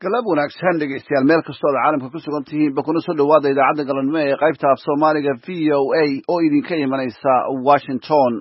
galab wanaagsan dhegeystayaal meel kastoo aad caalamka ku sugan tihiin ba kuna soo dhawaada idaacadda galabnimo ee qaybta af Soomaaliga VOA oo idinka imanaysa Washington.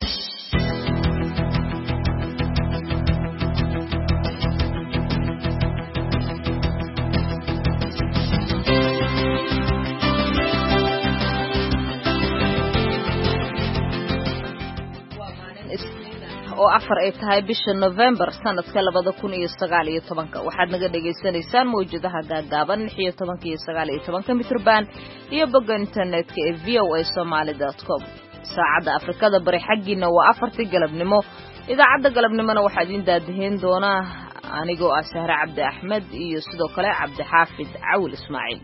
oo afar ay tahay bisha November sanadka 2019 waxaad naga dhageysanaysaan mowjadaha gaagaaban 16 iyo 19 mitir band iyo bogga internetka ee voasomali.com. saacada Afrikada bari xaqiina waa 4 galabnimo. idaacadda galabnimona waxaa idin daadihin doona anigoo ah Sahra Cabdi Axmed iyo sidoo kale Cabdi Xaafid Awil Ismaaciil.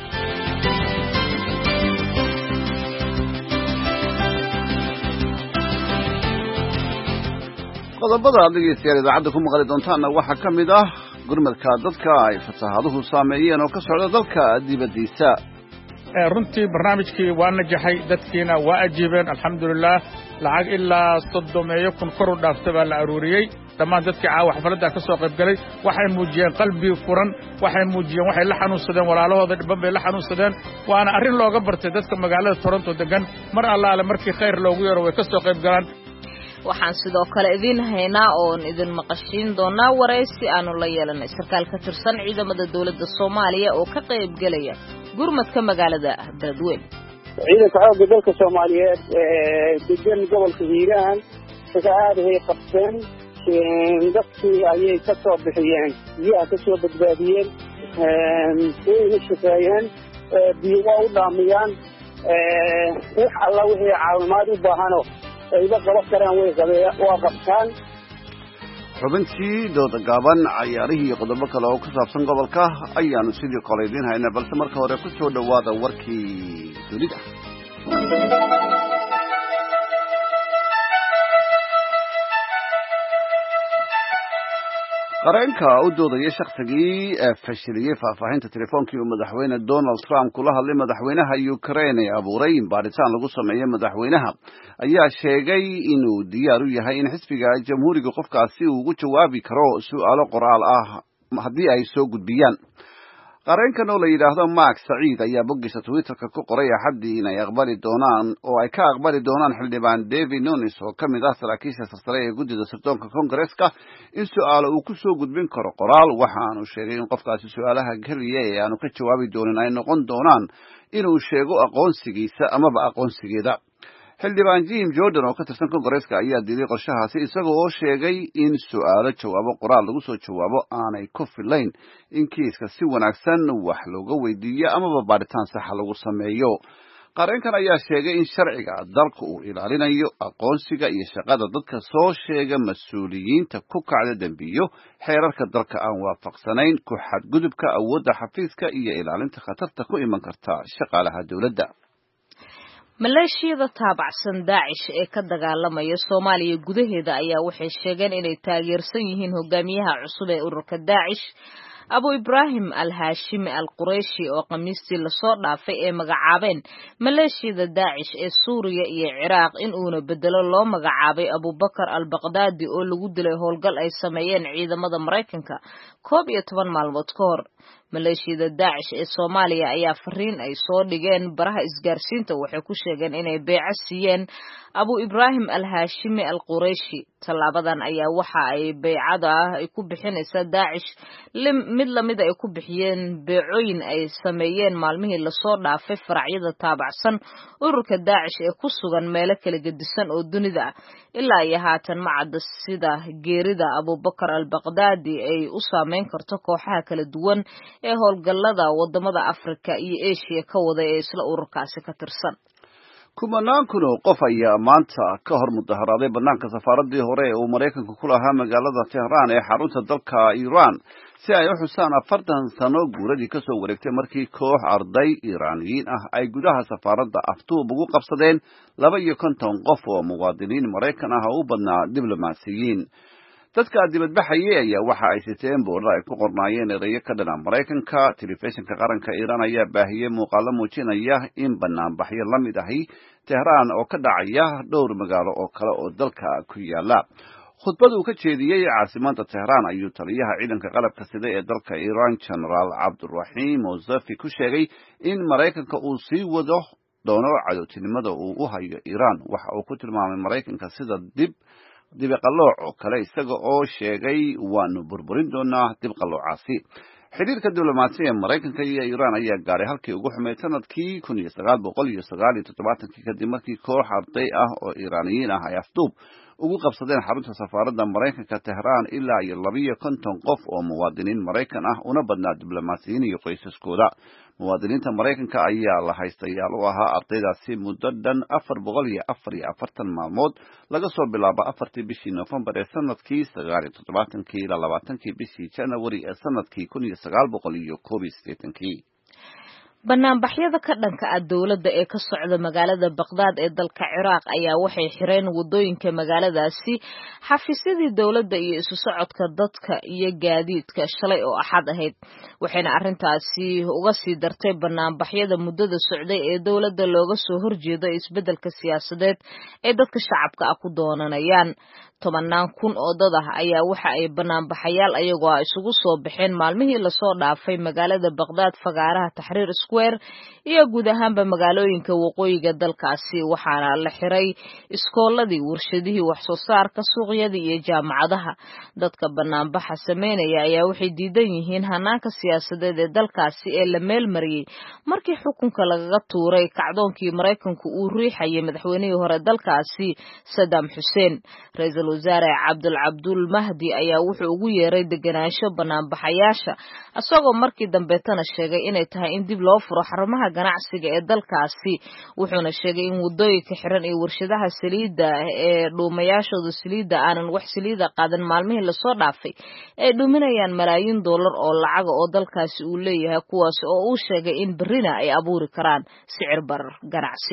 qodobada dhegeystayaal idaacadda ku maqli doontaana waxaa ka mid ah gurmadka dadka ay fasaahaduhu saameeyeen oo ka socda dalka dibadiisa. runtii barnaamijkii waa najaxay dadkiina waa ajiibeen alxamdulilah. lacag ilaa 30,000 kor u dhaaftay baa la aruuriyey. dhammaan dadkii caawa xafladda ka soo qayb galay waxay muujiyeen qalbi furan, waxay muujiyeen waxay la xanuunsadeen walaalahooda dhiban bay la xanuunsadeen. waana arrin looga bartay dadka magaalada Toronto degan mar allaale markii khayr loogu yaro way ka soo qayb galaan. waxaan sidoo kale idin haynaa oo idin maqashiin doonaa wareysi aanu la yeelanay sarkaal ka tirsan ciidamada dawladda Soomaaliya oo ka qayb galaya gurmadka magaalada Beledweyne. ciidanka xoogga dalka Soomaaliyeed degan gobolka Hiiraan ay qabteen dadkii ayay ka soo bixiyeen biyaha ka soo badbaadiyeen way shaqeeyeen biyo u dhaamiyaan wax alla wixii caawimaad u baahano ayba qaba karaan way qabtaan. xubintii dooda gaaban ciyaarihii iyo qodobo kale oo ku saabsan gobolka ayaanu sidii kale idin haynaa balse marka hore ku soo dhawaada warkii dunida. qareenka u doodaya shakhsigii fashiliyey faahfaahinta telefoonkii uu madaxweyne Donald Trump kula hadlay madaxweynaha Ukraine ee abuuray in baaritaan lagu sameeyo madaxweynaha ayaa sheegay inuu diyaar u yahay in xisbiga jamhuuriga qofkaasi uu ugu jawaabi karo su'aalo qoraal ah haddii ay soo gudbiyaan. qareenkan oo la yidhaahdo Mark Saciid ayaa boggiisa Twitterka ku qoray Axaddii inay aqbali doonaan xildhibaan David Nunes oo ka mid ah saraakiisha sarsare ee guddida sirdoonka Kongareeska in su'aalo uu ku soo gudbin karo qoraal. waxaanu sheegay in qofkaasi su'aalaha keliya ee aanu ka jawaabi doonin ay noqon doonaan inuu sheego aqoonsigiisa amaba aqoonsigeeda. xildhibaan Jim Jordan oo ka tirsan Kongareeska ayaa diiday qorshahaasi isagoo oo sheegay in su'aalo jawaabo qoraal lagu soo jawaabo aanay ku filayn in kiiska si wanaagsan wax looga weydiiyo amaba baaritaan saxa lagu sameeyo. qareenkan ayaa sheegay in sharciga dalka uu ilaalinayo aqoonsiga iyo shaqada dadka soo sheega mas-uuliyiinta ku kacda dembiyo xeerarka dalka aan waafaqsanayn ku xadgudubka awoodda xafiiska iyo ilaalinta khatarta ku iman karta shaqaalaha dawladda. maleeshiyada taabacsan Daesh ee ka dagaalamaya Soomaaliya gudaheeda ayaa waxay sheegeen inay taageersan yihiin hogaamiyaha cusub ee ururka Daesh Abu Ibrahim al-Hashimi al-Qurayshi oo khamiistii la soo dhaafay ee magacaabeen maleeshiyada Daesh ee Suuriya iyo Ciraaq in uuna bedelo loo magacaabay Abu Bakr al-Baghdadi oo lagu dilay howlgal ay sameeyeen ciidamada Mareykanka 11 maalmood ka hor. maleeshiyada Daesh ee Soomaaliya ayaa fariin ay soo dhigeen baraha isgaarsiinta waxay ku sheegeen inay beeco siiyeen Abu Ibrahim al-Hashimi al-Qurayshi. talaabadan ayaa waxa ay beecada ay ku bixinaysaa Daesh mid lamid ay ku bixiyeen beecooyin ay sameeyeen maalmihii la soo dhaafay faracyada taabacsan ururka Daesh ee ku sugan meelo kala gedisan oo dunida ah. ilaa iyo haatan ma cadda sida geerida Abu Bakr al-Baghdadi ay u saameyn karto kooxaha kala duwan ee howlgallada wadamada Afrika iyo Asia ka wada ee isla ururkaasi ka tirsan. kumanaan kun oo qof ayaa maanta ka hor mudaharaaday banaanka safaaradii hore ee uu Mareykanku ku lahaa magaalada Tehran ee xarunta dalka Iran si ay u xusaan 40 sano guuradii ka soo wareegtay markii koox arday Iiraaniyiin ah ay gudaha safaaradda aftuub ugu qabsadeen 52 qof oo muwaadiniin Mareykan ah oo u badnaa diblomaasiyiin. dadka dibadbaxayay ayaa waxa ay siteen boorar ay ku qornaayeen ereyo ka dhan Mareykanka. telefishinka qaranka Iran ayaa baahiyay muuqaalo muujinaya in banaanbaxyo la mid ahi Tehran oo ka dhacaya dhowr magaalo oo kale oo dalka ku yaala. khudbad uu ka jeediyey caasimadda Tehran ayuu taliyaha ciidanka qalabka sida ee dalka Iran General Abdurrahim Mozafi ku sheegay in Mareykanka uu sii wado doono cadowtinimada uu u hayo Iran. Waxa uu ku tilmaamay Mareykanka sida dib-qalooc oo kale, isaga oo sheegay waanu burburin doonaa dib-qaloocaasi. xiriirka diblomaasiga ee Mareykanka iyo Iran ayaa gaaray halkii ugu xumeyd sanadkii 1979 kadib markii koox arday ah oo Iiraaniyiin ah ay afduub ugu qabsadeen xarunta safaaradda Mareykanka Tehran ilaa 52 qof oo muwaadiniin Mareykan ah una badnaa diblomaasiyiin iyo qoysaskooda. muwaadiniinta Mareykanka ayaa la haystayaal u ahaa ardaydaasi muddo dhan 444 maalmood laga soo bilaabo 4 bishii November ee sanadkii 1979 ilaa 20 bishii January ee sanadkii 1981. banaanbaxyada ka dhanka ah dawladda ee ka socda magaalada Baghdad ee dalka Ciraaq ayaa waxay xireen wadooyinka magaaladaasi, xafiisyadii dawladda iyo isu socodka dadka iyo gaadiidka shalay oo Axad ahayd. waxayna arrintaasi uga sii dartay banaanbaxyada muddada socday ee dawladda looga soo horjeedo isbeddelka siyaasadeed ee dadka shacabka ah ku doonanayaan. 10,000 oo dad ah ayaa waxa ay banaanbaxayaal ayagoo isugu soo baxeen maalmihii la soo dhaafay magaalada Baghdad, fagaaraha Tahrir Square iyo guud ahaanba magaalooyinka waqooyiga dalkaasi. waxaana la xiray iskooladii, warshadihii wax soo saarka, suuqyadii iyo jaamacadaha. dadka banaanbaxa sameynaya ayaa waxay diidan yihiin hanaanka siyaasadeed ee dalkaasi ee la meelmariyay markii xukunka lagaga tuuray kacdoonkii Mareykanku uu riixayay madaxweynihii hore dalkaasi Saddam Hussein. Ra'iisul wasaare Abdul Mahdi ayaa wuxuu ugu yeeray deganaansho banaanbaxayaasha, asagoo markii dambeetana sheegay inay tahay in dib loo furo xarumaha ganacsiga ee dalkaasi. wuxuuna sheegay in wadooyinka xiran iyo warshadaha saliidda ee dhuumayaashooda saliidda aanan wax saliida qaadan maalmihii la soo dhaafay ay dhuminayaan malaayiin dollar oo lacaga oo dalkaasi uu leeyahay, kuwaas oo uu sheegay in berrina ay abuuri karaan sicir barar ganacsi.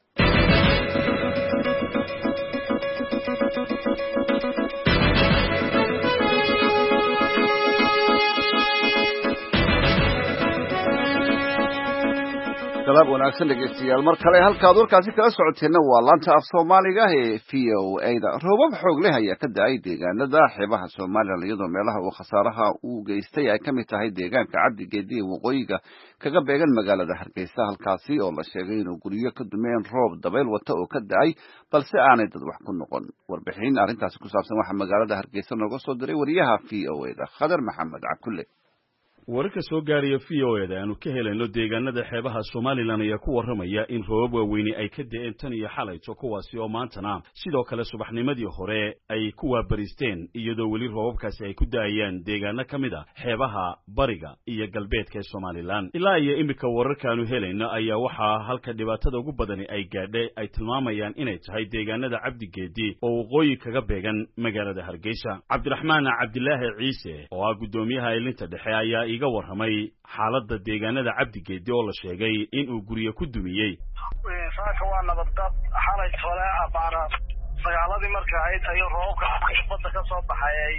salaam wanaagsan dhegeystayaal, mar kale halkaad warkaasi kala socoteena waa laanta af Soomaaliga ee VOA-da. roobab xoog leh ayaa ka da'ay deegaanada xeebaha Soomaaliland iyadoo meelaha uu khasaaraha uu geystay ay ka mid tahay deegaanka Cabdigeedi ee waqooyiga kaga beegan magaalada Hargeysa, halkaasi oo la sheegay inuu guryo ka dumeen roob dabeyl wata oo ka da'ay balse aanay dad wax ku noqon. warbixin arrintaasi ku saabsan waxaa magaalada Hargeysa nooga soo diray wariyaha VOA-da Khadar Maxamed Cabdulle. wararka soo gaaraya VOA-da aanu ka helayno deegaanada xeebaha Soomaaliland ayaa ku waramaya in roobab waaweyni ay ka da'een tan iyo xalayto, kuwaasi oo maantana sidoo kale subaxnimadii hore ay ku waabaristeen, iyadoo weli roobabkaasi ay ku da'ayaan deegaano ka mid ah xeebaha bariga iyo galbeedka ee Soomaaliland. ilaa iyo imika wararkaanu helayno ayaa waxaa halka dhibaatada ugu badani ay gaadhay ay tilmaamayaan inay tahay deegaanada Cabdigeedi oo waqooyi kaga beegan magaalada Hargeysa. Cabdiraxmaan Cabdilaahi Ciise oo ah gudoomiyaha ilinta dhexe ayaa iga warramay xaaladda deegaanada Cabdigeedi oo la sheegay in uu guriga ku dumiyay. saaka waa nabadqab xalay hore abaara sagaaladii markay ahayd ayuu roobka badda ka soo baxay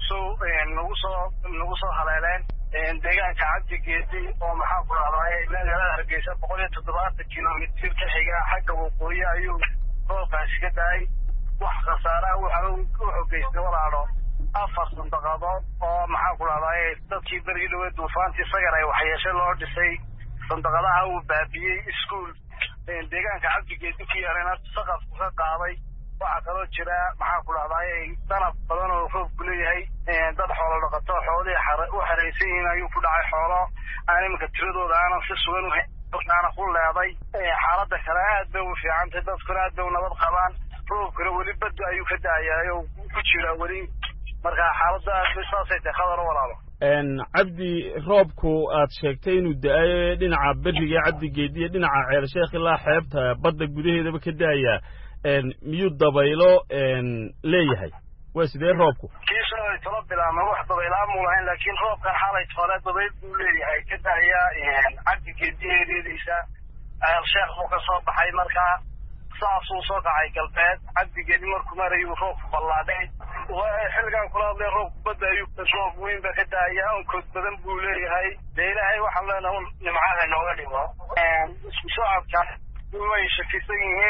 nagu soo haleeleen deegaanka Cabdigeedi oo maxaa ku dhacday magaalada Hargeysa 170 kiiloomitir ka xiga xagga waqooyi ayuu roobkaasi ka daay. wax khasaara wuxuu geystay walaalo 4 sanduuqadood oo maxaa ku dhacday dadkii berigi dhaweed duufaantii sagar ay waxyeesho loo dhisay. sanduuqadaha uu baabiyey iskuul deegaanka Cabdigeedi ku yarana saqaf ka qaaday. waxaa kaloo jira maxaa ku dhacday danab badan oo roob ku leeyahay dad xoolo dhaqato xoolihii u xareysan yihiin ayuu ku dhacay xoolo aan iminka tiradooda aanan si sugan u hayna ku leeday. xaaladda kale aad bay u fiicantay, dadkuna aad bay u nabad qabaan. roobkuna weli badda ayuu ka da'ayaa oo ku jira weli, marka xaaladda saasay tahay Khadar walaalo. cabdi, roobku aad sheegtay inuu da'ay dhinaca beriga Cabdigeedi iyo dhinaca Ceel Sheekh ilaa xeebta badda gudaheedaba ka da'aya, miyuu dabaylo leeyahay? waa sidee roobku? kiisha ay tala bilaabmay wax dabaylaan muu lahayn, laakiin roobkan xalay hore dabayl buu leeyahay ka da'aya Cabdigeedi eedadiisa. Ceel Sheekh uu ka soo baxay markaa saasuu soo kacay galbeed. Cabdigeedi markuu marayuu roobku ballaadhay. xilligan kula hadlay roobku badda ayuu roob weyn ba ka da'aya, onkood badan buu leeyahay. dee ilaahay waxaan leenahay nimcaha nooga dhigo. isku socodka way shakisan yihiin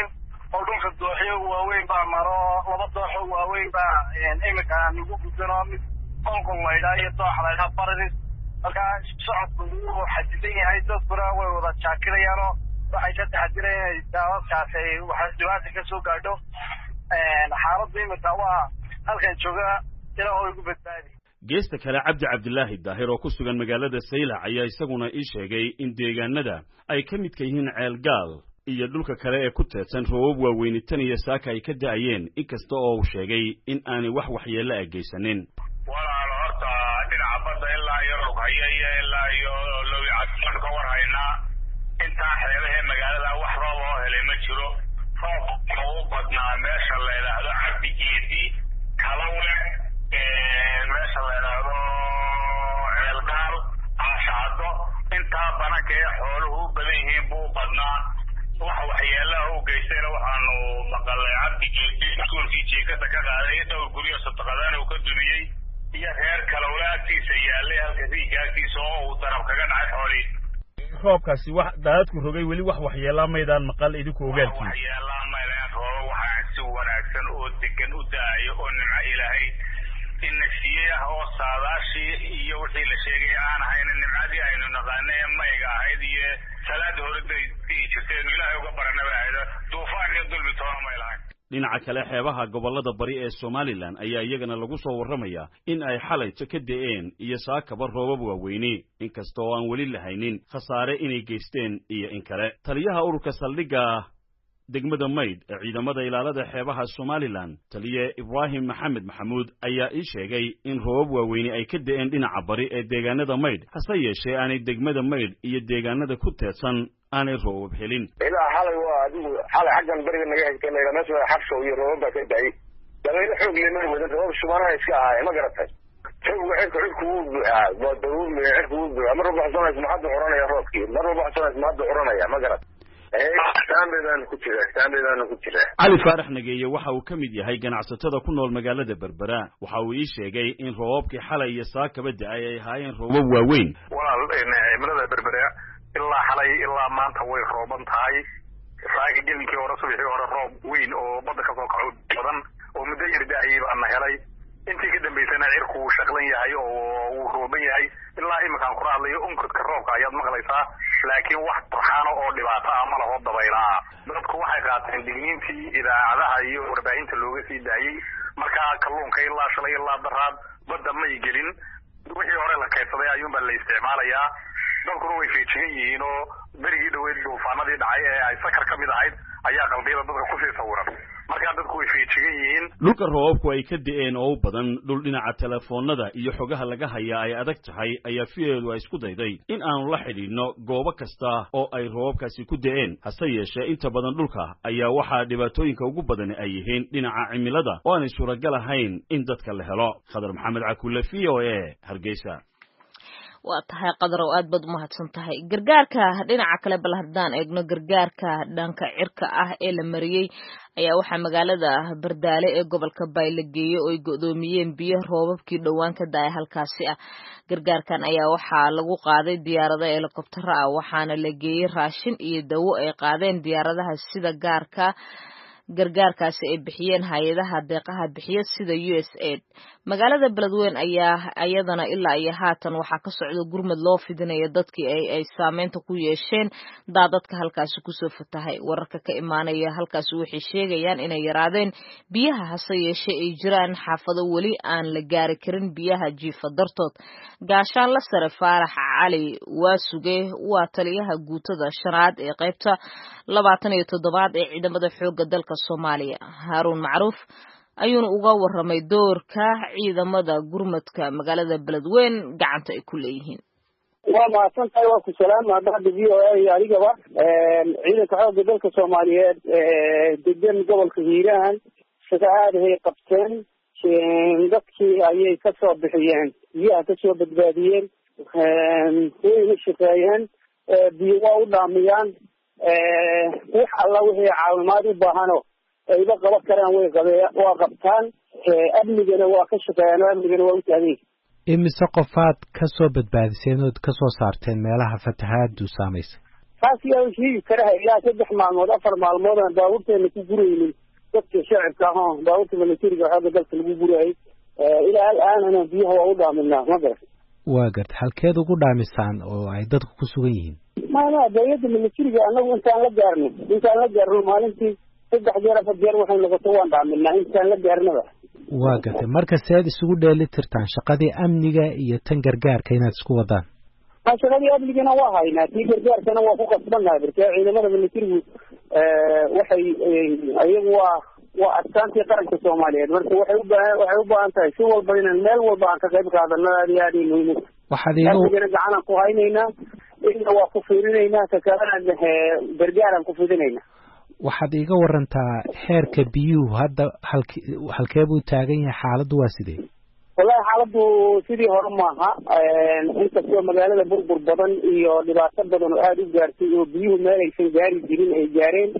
oo dhulka dooxyo waaweyn baa maro laba dooxo waaweyn baa iminka nagu gudano mid qolqol laydhaa iyo dooxa laydhaa bararis markaa socodku wuu xadidan yahay dadkuna way wada jaakirayaanoo waxay ka taxadireen inay daadadkaas ay waxa dhibaata ka soo gaadho xaaladda iminka waa halkan jooga ilaa oo igu badbaadi geesta kale cabdilaahi daahir oo ku sugan magaalada saylac ayaa isaguna ii sheegay in deegaanada ay ka midka yihiin ceelgaal iyo dhulka kale ee ku teedsan roobab waaweyni tan iyo saaka ay ka da'ayeen inkasta oo uu sheegay in aanay wax waxyeello ah geysanin walaalo horta dhinaca badda ilaa iyo rughaya iyo ilaa iyo lowicadman ka war haynaa intaa xeebahee magaalada wax roob oo helay ma jiro roobka u badnaa meesha la yidhaahdo cabdigeedi kalawle meesha la yidhaahdo ceelgaal caashacado intaa bananka ee xooluhu u badan yihiin buu badnaa wax waxyeelaha u geystayna waxaanu maqalay cabdigeedi iskuulkii jiikada ka qaaday dhowr guryo sadaqadaan uu ka dumiyey iyo reer kalawle agtiisa yaallay halka riiga agtiisa oo uu darab kaga dhacay xoolihii roobkaasi wax daadadku rogay weli wax waxyeelaa maydaan maqal idinku ogaalkiin waxyeelaa maydaan roobo waxaan si wanaagsan oo degan u da'ayo oo nimco ilaahay inasiye ah oo saadaashii iyo wixii la sheegay aan ahayna nimcadii aynu naqaana ee mayga ahayd iyo salaada horeday jirteenu ilaahay uga baranaba ahayd duufaan iyo dulmi toona may lahayn dhinaca kale xeebaha gobollada bari ee Somaliland ayaa iyagana lagu soo warramaya in ay xalayto ka da'een iyo saakaba roobab waaweyni inkastoo aan weli lahaynin khasaare inay geysteen iyo in kale taliyaha ururka saldhigga degmada Mayd ee ciidamada ilaalada xeebaha Somaliland taliye Ibrahim Maxamed Maxamuud ayaa ii sheegay in roobab waaweyni ay ka da'een dhinaca bari ee deegaanada Mayd hase yeeshee aanay degmada Mayd iyo deegaanada ku teedsan aanay roobab helin ilaa xalay waa adigu xalay xaggan bariga naga xigtay meesha xabsho iyo roobab baa ka da'ay dabaylo xoog leh ma wadan roobab subanaha iska ahaay ma garatay xilku xilku wuu buuxaa waa daruur xilku wuu buuxaa mar walba xasanays ma hadda oranaya roobkii mar walba xasanays ma hadda oranaya ma garat cali faarax nageeye waxa uu ka mid yahay ganacsatada ku nool magaalada berbera waxa uu ii sheegay in roobabkii xalay iyo saakaba da'ay ay ahaayeen roobab waaweyn walaal cimilada berbera ilaa xalay ilaa maanta way rooban tahay saaka gelinkii hore subaxii hore roob weyn oo badda kasoo kaco badan oo muddo yar da'ayay baana helay intii ka dambaysana cirku wuu shaqlan yahay oo wuu rooban yahay ilaa iminkaan kula hadlayo onkudka roobka ayaad maqlaysaa laakiin wax turxaano oo dhibaato ah ma laho dabaylaa dadku waxay qaateen digniintii idaacadaha iyo warbaahinta looga sii daayey markaa kalluunka ilaa shalay ilaa daraad badda may gelin wixii hore la kaydsaday ayuunbaa la isticmaalayaa dadkuna way feejigan yihiin oo berigii dhaweyd duufaanadii dhacay ee ay sakar ka mid ahayd ayaa qalbiyada dadka kusii sawiran markaa dadku way feejigan yihiin dhulka roobabku ay ka da'een oo u badan dhul dhinaca telefoonada iyo xogaha laga hayaa ay adag tahay ayaa fiyeedu ay isku dayday in aanu la xidhiidhno goobo kasta oo ay roobabkaasi ku da'een hase yeeshee inta badan dhulka ayaa waxaa dhibaatooyinka ugu badani ay yihiin dhinaca cimilada oo aanay suuragal ahayn in dadka la helo khadar maxamed cakulle v o a hargeysa waa tahay qadar oo aad baad u mahadsan tahay gargaarka dhinaca kale bal haddaan eegno gargaarka dhanka cirka ah ee la mariyey ayaa waxaa magaalada Bardaale ee gobolka Bay la geeyay oo ay go'doomiyeen biyo roobabkii dhawaan ka da'ay halkaasi ah gargaarkan ayaa waxaa lagu qaaday diyaarado helicopter ah waxaana la geeyay raashin iyo dawo ay qaadeen diyaaradaha sida gargaarkaasi ay bixiyeen hay'adaha deeqaha bixiya sida USAID magaalada Beledweyne ayaa ayadana ilaa iyo haatan waxa ka socda gurmad loo fidinayo dadkii ay saameynta ku yeesheen daadadka halkaasi ku soo fatahay wararka ka imaanaya halkaasi waxay sheegayaan inay yaraadeen biyaha hase yeeshee ay jiraan xaafado weli aan la gaari karin biyaha jiifa dartood gaashaan la sare Faarax Cali Waasuge waa taliyaha guutada shanaad ee qaybta 27 ee ciidamada xoogga dalka Soomaaliya Haroun Macruuf ayuuna uga warramay doorka ciidamada gurmadka magaalada Beledweyne gacanta ay ku leeyihiin waa mahadsantahay waa ku salaama hadda VOA iyo adigaba ciidanka xoogga dalka Soomaaliyeed degan gobolka Hiiraan sida aad ay qabteen dadkii ayay ka soo bixiyeen biyaha ka soo badbaadiyeen way shaqeeyeen biyo waa u dhaamiyaan wax alla wixii caawimaad u baahano ayba qaban karaan waa qabtaan amnigana waa ka shaqeeyaan amnigana waa u taagan imise qofaad ka soo badbaadiseen ood ka soo saarteen meelaha fatahaadu saamaysay taas yaa sheegi karaha ilaa 3 maalmood 4 maalmood aan baabuurteena ku guraynin dadka shacabka ah baabuurta militariga xooga dalka lagu gurayay ilaa al'aanana biyaha waa u dhaaminaa ma garan waa gartay halkeed ugu dhaamisaan oo ay dadku ku sugan yihiin maana dawladda militariga anagu intaan la gaarno maalintii 3 jeer 4 jeer waxay noqoto waan dhaaminaa intaan la gaarnaba waa gartay marka seed isugu dheelitirtaan shaqadii amniga iyo tan gargaarka inaad isku wadaan shaqadii amnigana waa haynaa tii gargaarkana waa ku qasbannahay marka ciidamada militarigu waxay ayagu waa astaantii qaranka Soomaaliyeed marka waxay u baahan tahay si walba inaan meel walba aan ka qayb qaadano aad muhiim waxaad iigu gacan ku haynaynaa inna waa ku fiirinaynaa ka kalena gargaaran ku fiirinaynaa waxaad iiga warantaa heerka biyuhu hadda halkee buu taagan yahay xaaladdu waa sidee wallahi xaaladdu sidii hore maaha inkastoo magaalada burbur badan iyo dhibaato badan oo aad u gaartay oo biyuhu meelaysan gaari jirin ay gaareen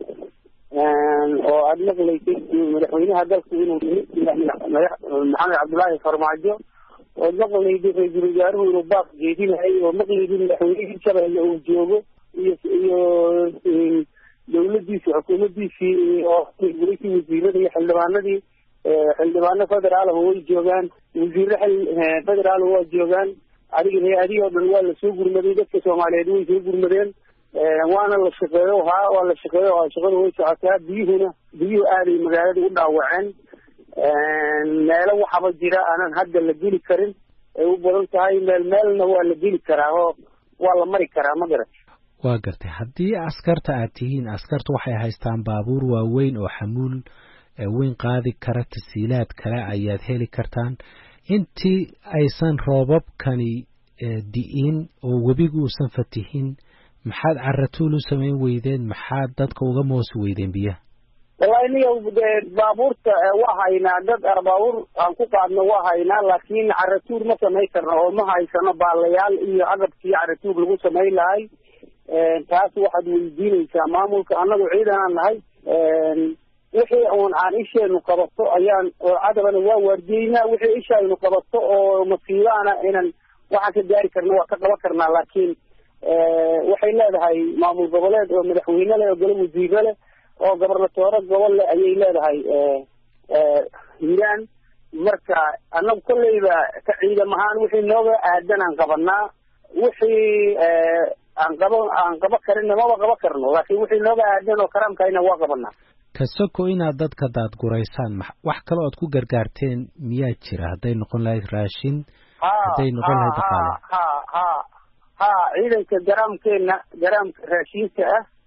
oo aad maqlaysay madaxweynaha dalku inuu maxamed cabdullaahi farmaajo oo maqlaysay ra-iisul wasaaruhu inuu baaq jeedinahay oo maqlaysay madaxweynihii Hirshabelle uu joogo iyo dawladdiisa xukuumaddiisii oo gulaysi wasiirada iyo xildhibaano federaal ah way joogaan wasiirro federaal waa joogaan adiga oo dhan waa la soo gurmaday dadka Soomaaliyeed way soo gurmadeen waana la shaqeeyo shaqada way socotaa biyuhu aaday magaalada u dhaawaceen meelo waxaba jira aanan hadda la geli karin ay u badan tahay meelna waa la geli karaa oo waa la mari karaa ma garat waa gartay haddii askarta aad tihiin askartu waxay haystaan baabuur waaweyn oo xamuul weyn qaadi kara tasiilaad kale ayaad heli kartaan intii aysan roobabkani di'in oo webigu uusan fatihin maxaad caratuul u samayn weydeen maxaad dadka uga moosi weydeen biyaha wallahi niyo baabuurta waa haynaa dad baabuur aan ku qaadno waa haynaa laakiin caratuur ma samayn karno oo ma haysano baalayaal iyo agabkii caratuur lagu samayn lahay taas waxaad weydiinaysaa maamulka annagu ciidan aan nahay wixii aan isheenu qabato ayaan oo cadabana waa waardiyeynaa wixii ishaynu qabato oo masiibaana inaan waxaan ka gaari karno waa ka qaban karnaa laakiin waxay leedahay maamul goboleed oo madaxweyne leh oo golo wasiiro leh oo gobornatoore gobol leh ayay leedahay hiiraan marka annagu kolleyba ka ciidam ahaan wixii nooga aadan aan qabanaa wixii aan qaba karinna maba qaba karno laakiin wixii nooga aadan oo karaamkayna waa qabanaa kasoko inaad dadka daadguraysaan wax kale ood ku gargaarteen miyaa jira hadday noqon lahayd raashin hadday noqon lahayd dhaqaale ciidanka garaamka raashinka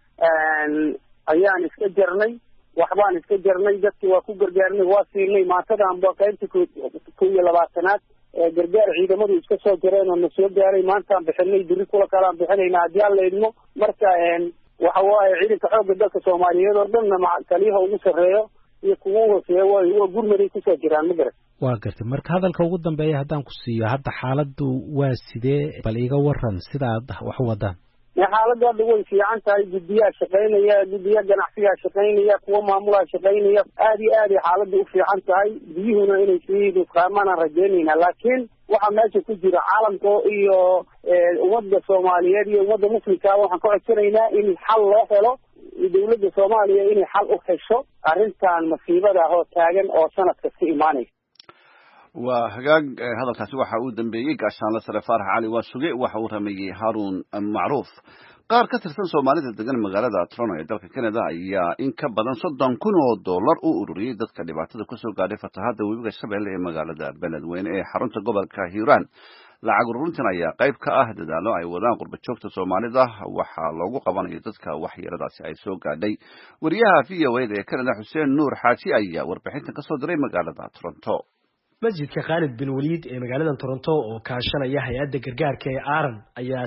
ayaan iska jarnay waxbaan iska jarnay dadki waa ku gargaarnay waa siinay maantadaanba qaybta 22aad gargaar ciidamadu iska soo jareen oo na soo gaaray maantaan bixinay biri kula kalaan bixinayna haddii aan la idmo marka waxa waaye ciidanka xoogga dalka Soomaaliyeed oo dhanna kaliyaha ugu sarreeyo iyo kuwa hooseeya waa gurmaday kusoo jiraan ma garan waa gartay marka hadalka ugu dambeeya haddaan ku siiyo hadda xaaladdu waa sidee bal iga waran sida aad wax u wadaan xaaladdu hadda way fiican tahay guddiyaa shaqaynaya guddiya ganacsigaa shaqaynaya kuwa maamulaa shaqaynaya aad iyo aad ay xaaladdu u fiican tahay biyuhuna inay sii dhufqaamaan rajaynaynaa laakiin waxaa meesha ku jira caalamka iyo ummadda Soomaaliyeed iyo ummadda muslimka waxaan ka codsanaynaa in xal loo helo dawladda Soomaaliya inay xal u hesho arrintan masiibada oo taagan oo sanadka si imaanaysa waa hagaag hadalkaasi waxa uu dambeeyay gaashaanle sare Faarax Cali waa suge waxa uu rameeyay Haruun Macruuf qaar ka tirsan Soomaalida degan magaalada Toronto ee dalka Canada ayaa in ka badan $30,000 u ururiyay dadka dhibaatada ku soo gaadhay fatahaada webiga Shabeelle ee magaalada Beledweyne ee xarunta gobolka Hiiraan lacag ururintan ayaa qayb ka ah dadaalo ay wadaan qurba joogta Soomaalida waxa loogu qabanayo dadka waxyeeladaasi ay soo gaadhay wariyaha VOA ee Canada Xuseen Nuur Xaaji ayaa warbixintan ka soo diray magaalada Toronto masjidka Khalid bin Waliid ee magaalada Toronto oo kaashanaya hay'adda gargaarka ee Aaran ayaa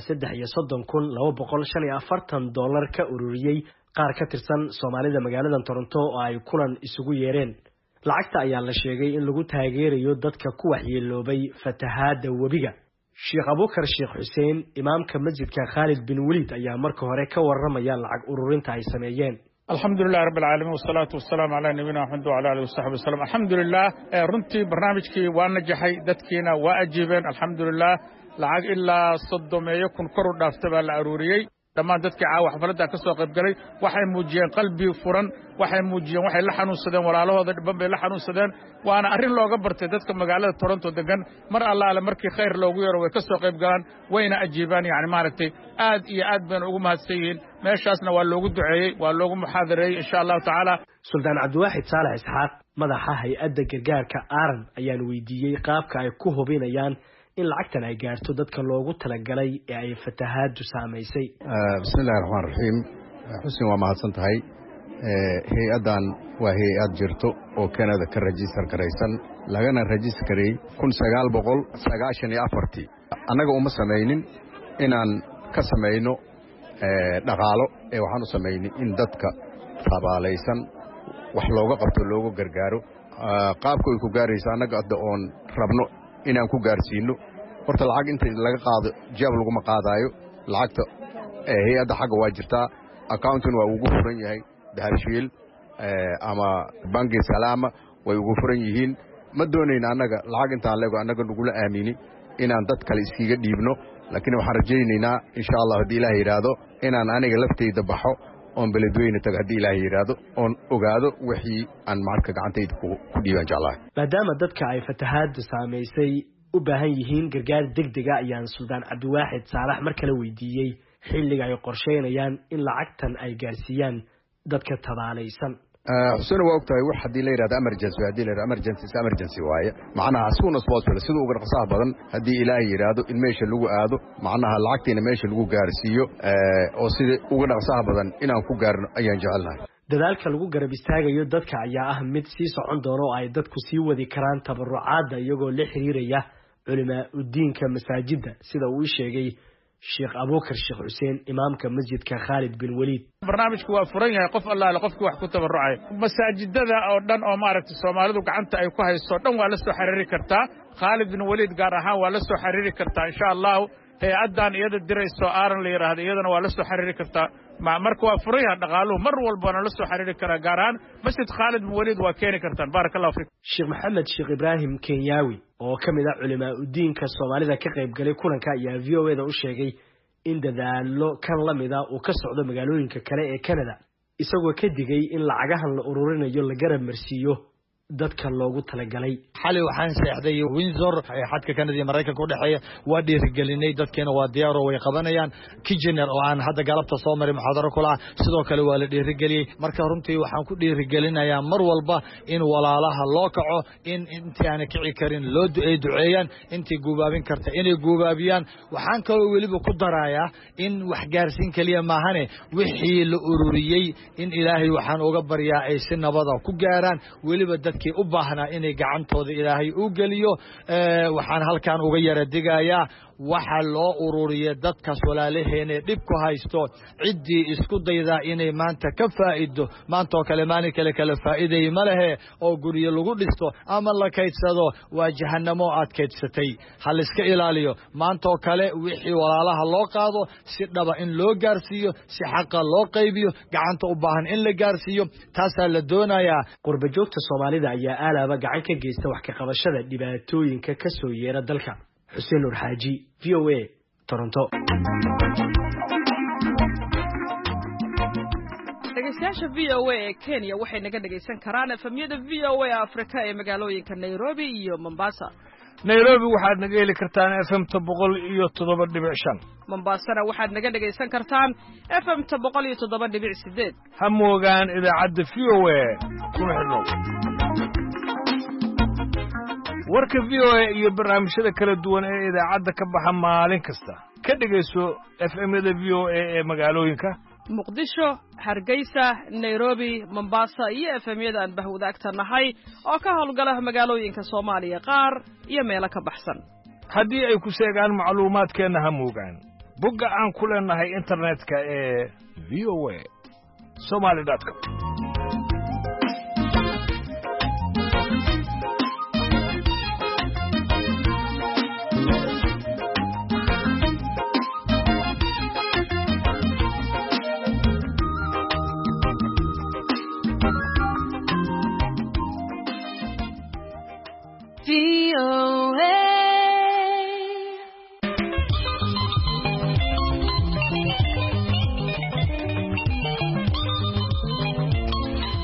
$33,245 ka ururiyay qaar ka tirsan Soomaalida magaalada Toronto oo ay kulan isugu yeereen lacagta ayaa la sheegay in lagu taageerayo dadka ku waxyeeloobay fatahaada webiga Sheekh Abubakar Sheekh Xuseen imaamka masjidka Khalid bin Waliid ayaa marka hore ka waramaya lacag ururinta ay sameeyeen alxamdulilah rabbil caalamiin wasalaatu wasalaamu calaa nabiyina Muhammad wa ala alihi wasaxbihi wasallam alxamdulilah runtii barnaamijkii waa najaxay dadkiina waa ajiibeen alxamdulilah lacag ilaa 30,000 kor u dhaaftay baa la ururiyay dhammaan dadkii caawa xafladda ka soo qayb galay waxay muujiyeen qalbi furan waxay muujiyeen waxay la xanuunsadeen walaalahooda dhiban bay la xanuunsadeen waana arrin looga bartay dadka magaalada Toronto degan mar allaale markii khayr loogu yeero way ka soo qayb galaan wayna ajiibaan yani maaragtay aad iyo aad baan ugu mahadsan yihiin meeshaasna waa loogu duceeyey waa loogu muxaadareeyey insha allahu tacaala suldaan cabdiwaaxid saalax isxaaq madaxa hay-adda gargaarka aaran ayaan weydiiyey qaabka ay ku hubinayaan in lacagtan ay gaarto dadka loogu talagalay ee ay fatahaadu saamaysay. bismillahi raxmaan raxiim xuseen waa mahadsan tahay hay-addan waa hay-ad jirto oo Canada ka register garaysan lagana register garay 1994 annaga uma samaynin inaan ka samayno dhaqaalo ee waxaan u samaynay in dadka tabaalaysan wax looga qabto looga gargaaro qaabku ay ku gaaraysa annaga hadda oon rabno inaan ku gaarsiino horta lacag inta laga qaado jeeb lagu ma qaadayo lacagta hay-adda xagga waa jirtaa accounting waa ugu furan yahay dahabshiil ama bangi salaama way ugu furan yihiin ma doonayna annaga lacag intaan leego annaga nagula aamini inaan dad kale iskiga dhiibno laakiin waxaan rajaynaynaa insha Allah haddii Ilaahay yiraahdo inaan aniga laftayda baxo oon beledweyne tago haddii Ilaahay yiraahdo oon ogaado wixii aan marka gacantayda ku dhiiban jeclahay maadaama dadka ay fatahaadu saamaysay u baahan yihiin gargaar degdeg ah ayaan suldaan cabdiwaaxid saalax mar kale weydiiyey xilliga ay qorsheynayaan in lacagtan ay gaarsiiyaan dadka tabaalaysan xuseen waa ogtahay wax haddii la yiraahdo emergency waaye macnaha as soon as possible sidoo ugu dhaqsaha badan haddii Ilaahay yiraahdo in meesha lagu aado macnaha lacagtiina meesha lagu gaarsiiyo oo sida ugu dhaqsaha badan inaan ku gaarno ayaan jecelnahay dadaalka lagu garab istaagayo dadka ayaa ah mid sii socon doona oo ay dadku sii wadi karaan tabarucaadda iyagoo la xiriiraya culimaa udiinka masaajidda sida uu sheegay Sheekh Abubakar Sheekh Hussein imaamka masjidka Khalid bin Walid barnaamijku waa furan yahay qof allaale qofkii wax ku tabarucay masaajidada oo dhan oo maaragtay Soomaalidu gacanta ay ku hayso dhan waa la soo xiriiri kartaa Khalid bin Walid gaar ahaan waa la soo xiriiri kartaa insha Allah hay-addan iyada dirayso aaran la yiraahdo iyadana waa la soo xiriiri kartaa marka waa furan yahay dhaqaaluhu mar walbana la soo xiriiri karaa gaar ahaan masjid Khalid bin Walid waa keeni kartaan barakallahu fiik Sheekh Maxamed Sheekh Ibrahim Kenyawi oo kamid ah culimaa udiinka Soomaalida ka qayb galay kulanka ayaa VOA-da u sheegay in dadaalo kan la mid ah uu ka socdo magaalooyinka kale ee Canada isagoo ka digay in lacagahan la ururinayo la garab marsiiyo dadka loogu talagalay xalay waxaan seexday Windsor ee xadka Canada iyo Mareykanka u dhaxeeya waa dhiirigelinay dadkeena waa diyaar oo way qabanayaan Kitchener oo aan hadda galabta soo maray muxaadaro kula sidoo kale waa la dhiirigeliyay marka runtii waxaan ku dhiirigelinayaa mar walba in walaalaha loo kaco in intii aan kici karin loo duceeyaan intii guubaabin karta inay guubaabiyaan waxaan kaloo weliba ku darayaa in wax gaarsiin kaliya maahane wixii la ururiyay in Ilaahay waxaan uga baryaa ay si nabad ah ku gaaraan weliba u baahnaa inay gacantooda Ilaahay u geliyo waxaan halkaan uga yara digayaa waxa loo ururiyay dadkaas walaalaheena dib ku haysto cidii isku dayda inay maanta ka faa'iido maanta oo kale maalin kale faa'iiday ma lahe oo guriyo lagu dhisto ama la kaydsado waa jahannamo aad kaydsatay hal iska ilaaliyo maanta oo kale wixii walaalaha loo qaado si dhaba in loo gaarsiiyo si xaq loo qaybiyo gacanta u baahan in la gaarsiiyo taas la doonayaa qurba joogta Soomaalida ayaa aalaaba gacan ka geysta wax ka qabashada dhibaatooyinka ka soo yeera dalka Hussein Nur Haji VOA Toronto dhegeystayaasha VOA ee Kenya waxay naga dhegeysan karaan efemyada VOA Afrika ee magaalooyinka Nairobi iyo Mombasa Nairobi waxaad naga heli kartaan FM 107.5 Mombasana waxaad naga dhegeysan kartaan FM 107.8 ha moogaan idaacadda VOA kuna xidhnow warka VOA iyo barnaamijyada kala duwan ee idaacadda ka baxa maalin kasta ka dhageyso FM-yada VOA ee magaalooyinka Muqdisho, Hargeysa, Nairobi, Mombasa iyo FM-yada aan bahwadaagta nahay oo ka howlgala magaalooyinka Soomaaliya qaar iyo meelo ka baxsan. Haddii ay ku sheegaan macluumaadkeena ha moogaan bogga aan ku leenahay internetka ee voa.somali.com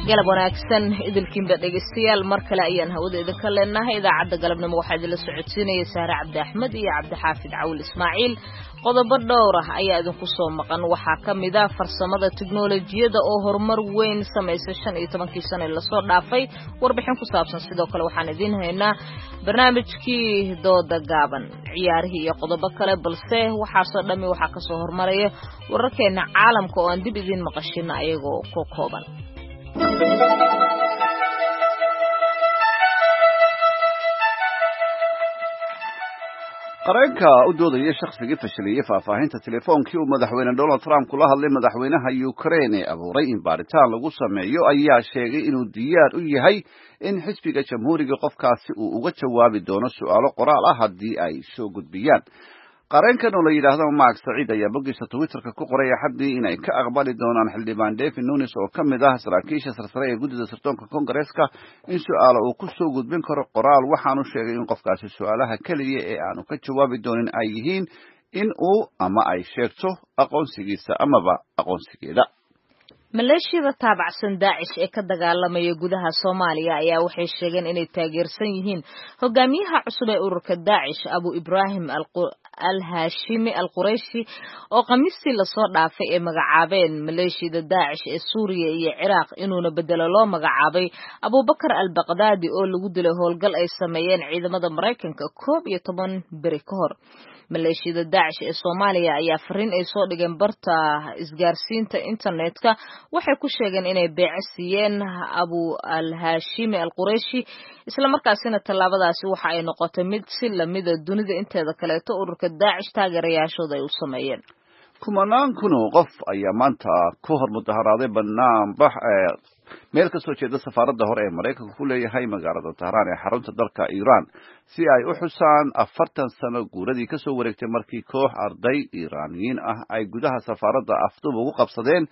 galab wanaagsan idilkiinba dhegeystayaal mar kale ayaan hawada idinka leenahay idaacadda galabnimo waxaa idinla socodsiinaya Saare Cabdi Axmed iyo Cabdi Xaafid Cawl Ismaaciil qodobo dhowr ah ayaa idinku soo maqan waxaa kamid ah farsamada tiknoolajiyada oo horumar weyn sameysay 15 sano la soo dhaafay warbixin ku saabsan sidoo kale waxaan idin haynaa barnaamijkii dooda gaaban ciyaarihii iyo qodobo kale balse waxa soo dhami waxa ka soo hormaraya wararkeena caalamka oo aan dib idin maqashina ayagoo ku kooban qareenka u doodaya shakhsigii fashiliyay faahfaahinta telefoonkii uu madaxweyne Donald Trump kula hadlay madaxweynaha Ukraine abuuray in baaritaan lagu sameeyo ayaa sheegay inuu diyaar u yahay in xisbiga jamhuuriga qofkaasi uu uga jawaabi doono su'aalo qoraal ah haddii ay soo gudbiyaan qareenkan oo la yiraahdo Mark Saciid ayaa boggiisa Twitterka ku qoray xadii inay ka aqbali doonaan xildhibaan Devin Nunes oo kamid ah saraakiisha sarsare ee guddida sirdoonka Kongareeska in su'aalo uu ku soo gudbin karo qoraal waxaanu sheegay in qofkaasi su'aalaha kaliya ee aanu ka jawaabi doonin ay yihiin in uu ama ay sheegto aqoonsigiisa amaba aqoonsigeeda maleeshiyada taabacsan Daesh ee ka dagaalamaya gudaha Soomaaliya ayaa waxay sheegeen inay taageersan yihiin hogaamiyaha cusub ee ururka Daesh Abu Ibrahim al-Hashimi al-Qurayshi oo khamiistii la soo dhaafay ee magacaabeen maleeshiyada Daesh ee Suuriya iyo Ciraaq inuuna bedelo loo magacaabay Abu Bakr al-Baghdadi oo lagu dilay howlgal ay sameeyeen ciidamada Mareykanka 11 beri ka hor maleeshiyada Daesh ee Soomaaliya ayaa fariin ay soo dhigeen barta isgaarsiinta internetka waxay ku sheegeen inay beecsiiyeen Abu al-Hashimi al-Qurayshi isla markaasina tallaabadaasi waxa ay noqotay mid si lamid ah dunida inteeda kale oo ururka Daesh taageerayaashooda ay u sameeyeen kumanaan kun oo qof ayaa maanta ku hor mudaharaaday banaanbax meel ka soo jeeda safaaradda hore ee Mareykanka ku leeyahay magaalada Tehran ee xarunta dalka Iran si ay u xusaan 40 sano guuradii ka soo wareegtay markii koox arday Iiraaniyiin ah ay gudaha safaaradda afduub ugu qabsadeen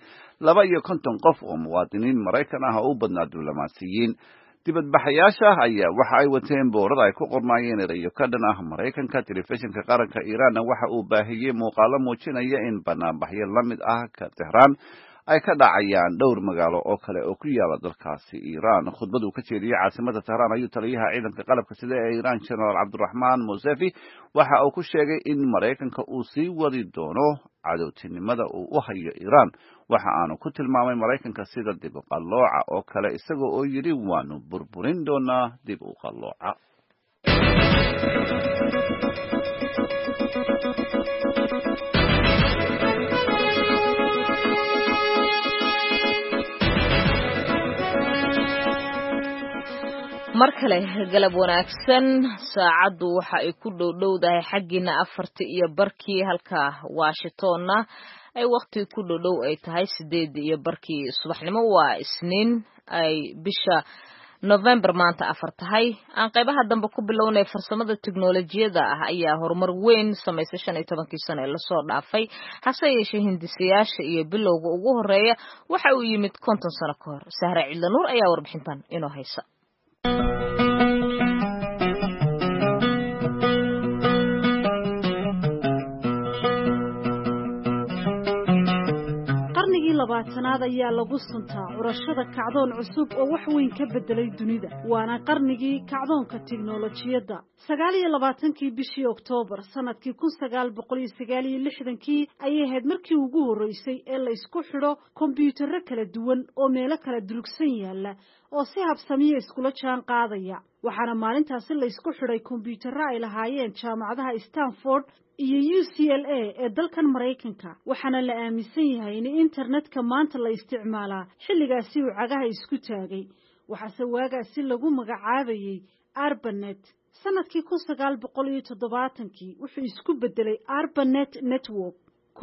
52 qof oo muwaadiniin Mareykan ah oo u badnaa diblomaasiyiin dibadbaxayaasha ayaa waxa ay wateen boorar ay ku qornaayeen erayo ka dhan ah Mareykanka telefishinka qaranka Iran waxa uu baahiyay muuqaalo muujinaya in banaanbaxyo la mid ah ka Tehran ay ka dhacayaan dhowr magaalo oo kale oo ku yaala dalkaasi Iran khudbad uu ka jeediyay caasimada Tehran ayuu taliyaha ciidanka qalabka sida ee Iran General Abdurrahman Mosafi waxa uu ku sheegay in Mareykanka uu sii wadi doono cadowtinimada uu u hayo Iran waxa aanu ku tilmaamay Mareykanka sida dib u qallooca oo kale isagoo oo yiri waanu burburin doonaa dib u qallooca markale galab wanaagsan saacadu waxa ay ku dhowdahay xaggina 4:00 halka Washingtonna ay waqti ku dhow ay tahay 8:00 subaxnimo waa Isniin ay bisha November maanta 4 tahay aan qaybaha dambe ku bilownay farsamada tiknoolajiyada ah ayaa horumar weyn sameysay 15 sano la soo dhaafay hase yeeshee hindisayaasha iyo bilowga ugu horeeya waxa uu yimid 50 sano ka hor Sahra Ciidlanuur ayaa warbixintan inoo haysa labaatanaad ayaa lagu suntaa curashada kacdoon cusub oo wax weyn ka bedelay dunida waana qarnigii kacdoonka tiknoolajiyada 29kii bishii Oktoobar sanadkii 1969 ayay ahayd markii ugu horeysay ee la isku xidho kombiyuutarro kala duwan oo meelo kala durugsan yaala oo si habsamiye iskula jaan qaadaya waxaana maalintaasi la isku xidhay kombiyuutarro ay lahaayeen jaamacadaha Stanford iyo UCLA ee dalkan Mareykanka waxaana la aaminsan yahay in internetka maanta la isticmaalaa xilligaasi uu cagaha isku taagay waxaase waagaasi lagu magacaabayay ARPANET sanadkii 1970kii wuxuu isku bedelay ARPANET Network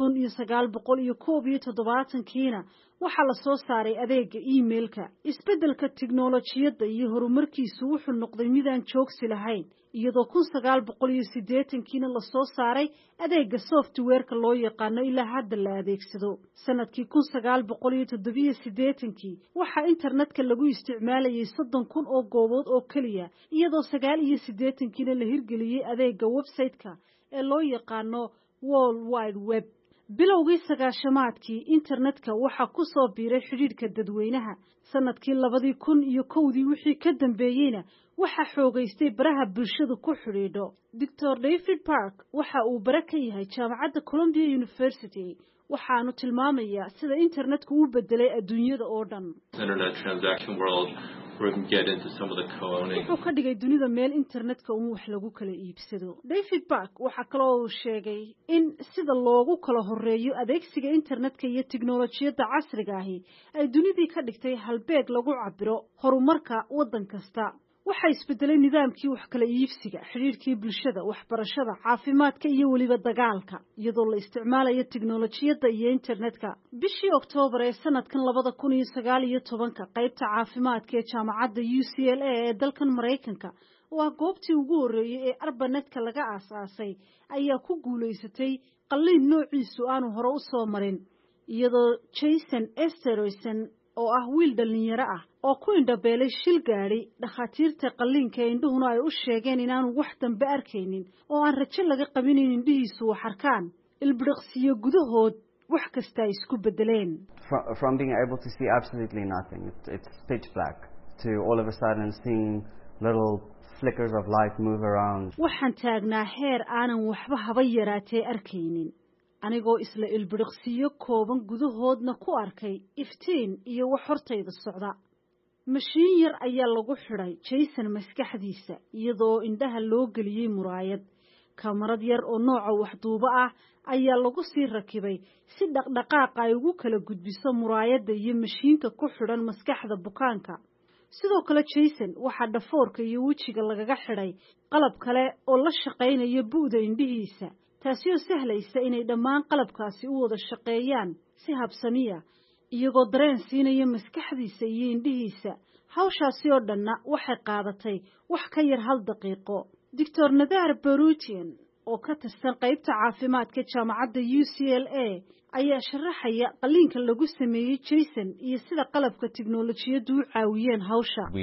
1971kiina waxaa la soo saaray adeega emailka isbedelka tiknoolajiyada iyo horumarkiisu wuxuu noqday mid aan joogsi lahayn iyadoo 1980kiina la soo saaray adeega softwareka loo yaqaano ilaa hadda la adeegsado sanadkii 1987kii waxaa internetka lagu isticmaalayay 30,000 oo goobood oo kaliya iyadoo 89kiina la hirgeliyay adeega website-ka ee loo yaqaano World Wide Web bilowgii sagaashamaadkii internetka waxaa ku soo biiray xidhiidhka dadweynaha sanadkii 2001 wixii ka dambeeyeyna waxaa xoogaystay baraha bulshadu ku xidhiidho Dr. David Park waxa uu bare ka yahay jaamacadda Columbia University waxaanu tilmaamayaa sida internetku u bedelay adduunyada oo dhan. wuxuu ka dhigay dunida meel internetka wax lagu kala iibsado. David Park waxa kale oo uu sheegay in sida loogu kala horeeyo adeegsiga internetka iyo tiknoolajiyada casriga ahi ay dunidii ka dhigtay halbeeg lagu cabiro horumarka waddan kasta. waxa isbedelay nidaamkii wax kala iibsiga, xiriirkii bulshada, waxbarashada, caafimaadka iyo waliba dagaalka iyadoo la isticmaalayo tiknoolajiyada iyo internetka. bishii Oktoobar ee sanadkan 2019 qaybta caafimaadka ee jaamacadda UCLA ee dalkan Mareykanka waa goobtii ugu horeeyay ee ARPANET-ka laga aasaasay ayaa ku guuleysatay qalliin noociisu aanu hore u soo marin iyadoo Jason Esterson oo ah wiil dhalinyaro ah oo ku indhabeelay shil gaari dhakhaatiirta qalliinka indhuhuna ay u sheegeen inaanu wax dambe arkaynin oo aan rajo laga qabin in indhihiisu wax arkaan ilbiriqsiyo gudahood wax kasta isku bedeleen. From being able to see absolutely nothing, it's pitch black, to all of a sudden seeing little flickers of light move around. waxaan taagnaa heer aanan waxba haba yaraatee arkaynin anigoo isla ilbiriqsiyo kooban gudahoodna ku arkay iftiin iyo wax hortayda socda. mashiin yar ayaa lagu xidhay Jason maskaxdiisa iyadoo indhaha loo geliyay muraayad. kamarad yar oo nooca wax duuba ah ayaa lagu sii rakibay si dhaqdhaqaaq ay ugu kala gudbiso muraayadda iyo mashiinka ku xidhan maskaxda bukaanka. sidoo kale Jason waxa dhafoorka iyo wajiga lagaga xidhay qalab kale oo la shaqeynaya bu'da indhihiisa, taasoo sahlaysa inay dhammaan qalabkaasi u wada shaqeeyaan si habsamiya iyagoo dareen siinaya maskaxdiisa iyo indhihiisa. hawshaasi oo dhanna waxay qaadatay wax ka yar 1 daqiiqo. Dr. Nadar Barutian oo ka tirsan qaybta caafimaadka jaamacadda UCLA ayaa sharaxaya qalliinka lagu sameeyay Jason iyo sida qalabka tiknoolajiyadu u caawiyeen hawsha. We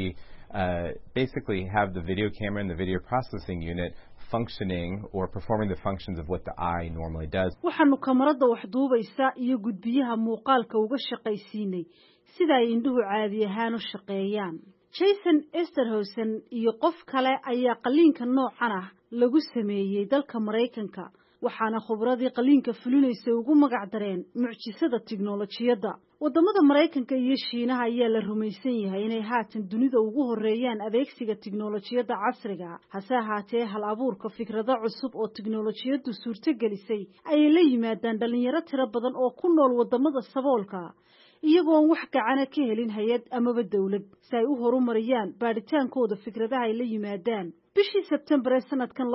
basically have the video camera and the video processing unit functioning or performing the functions of what the eye normally does. waxaanu kamarada wax duubaysa iyo gudbiyaha muuqaalka uga shaqaysiinay sida ay indhuhu caadi ahaan u shaqeeyaan. Jason Esterson iyo qof kale ayaa qalliinka noocan ah lagu sameeyay dalka Mareykanka waxaana khubradii qalliinka fulinaysa ugu magac dareen mucjisada tiknoolajiyada. wadamada Mareykanka iyo Shiinaha ayaa la rumaysan yahay inay haatan dunida ugu horeeyaan adeegsiga tiknoolajiyada casriga. hase ahaatee hal abuurka fikrado cusub oo tiknoolajiyadu suurtagelisay ay la yimaadaan dhalinyaro tiro badan oo ku nool wadamada saboolka iyagoo wax gacan ka helin hay'ad amaba dawlad si ay u horumariyaan baadhitaankooda fikradaha ay la yimaadaan. bishii Sebtembar ee sanadkan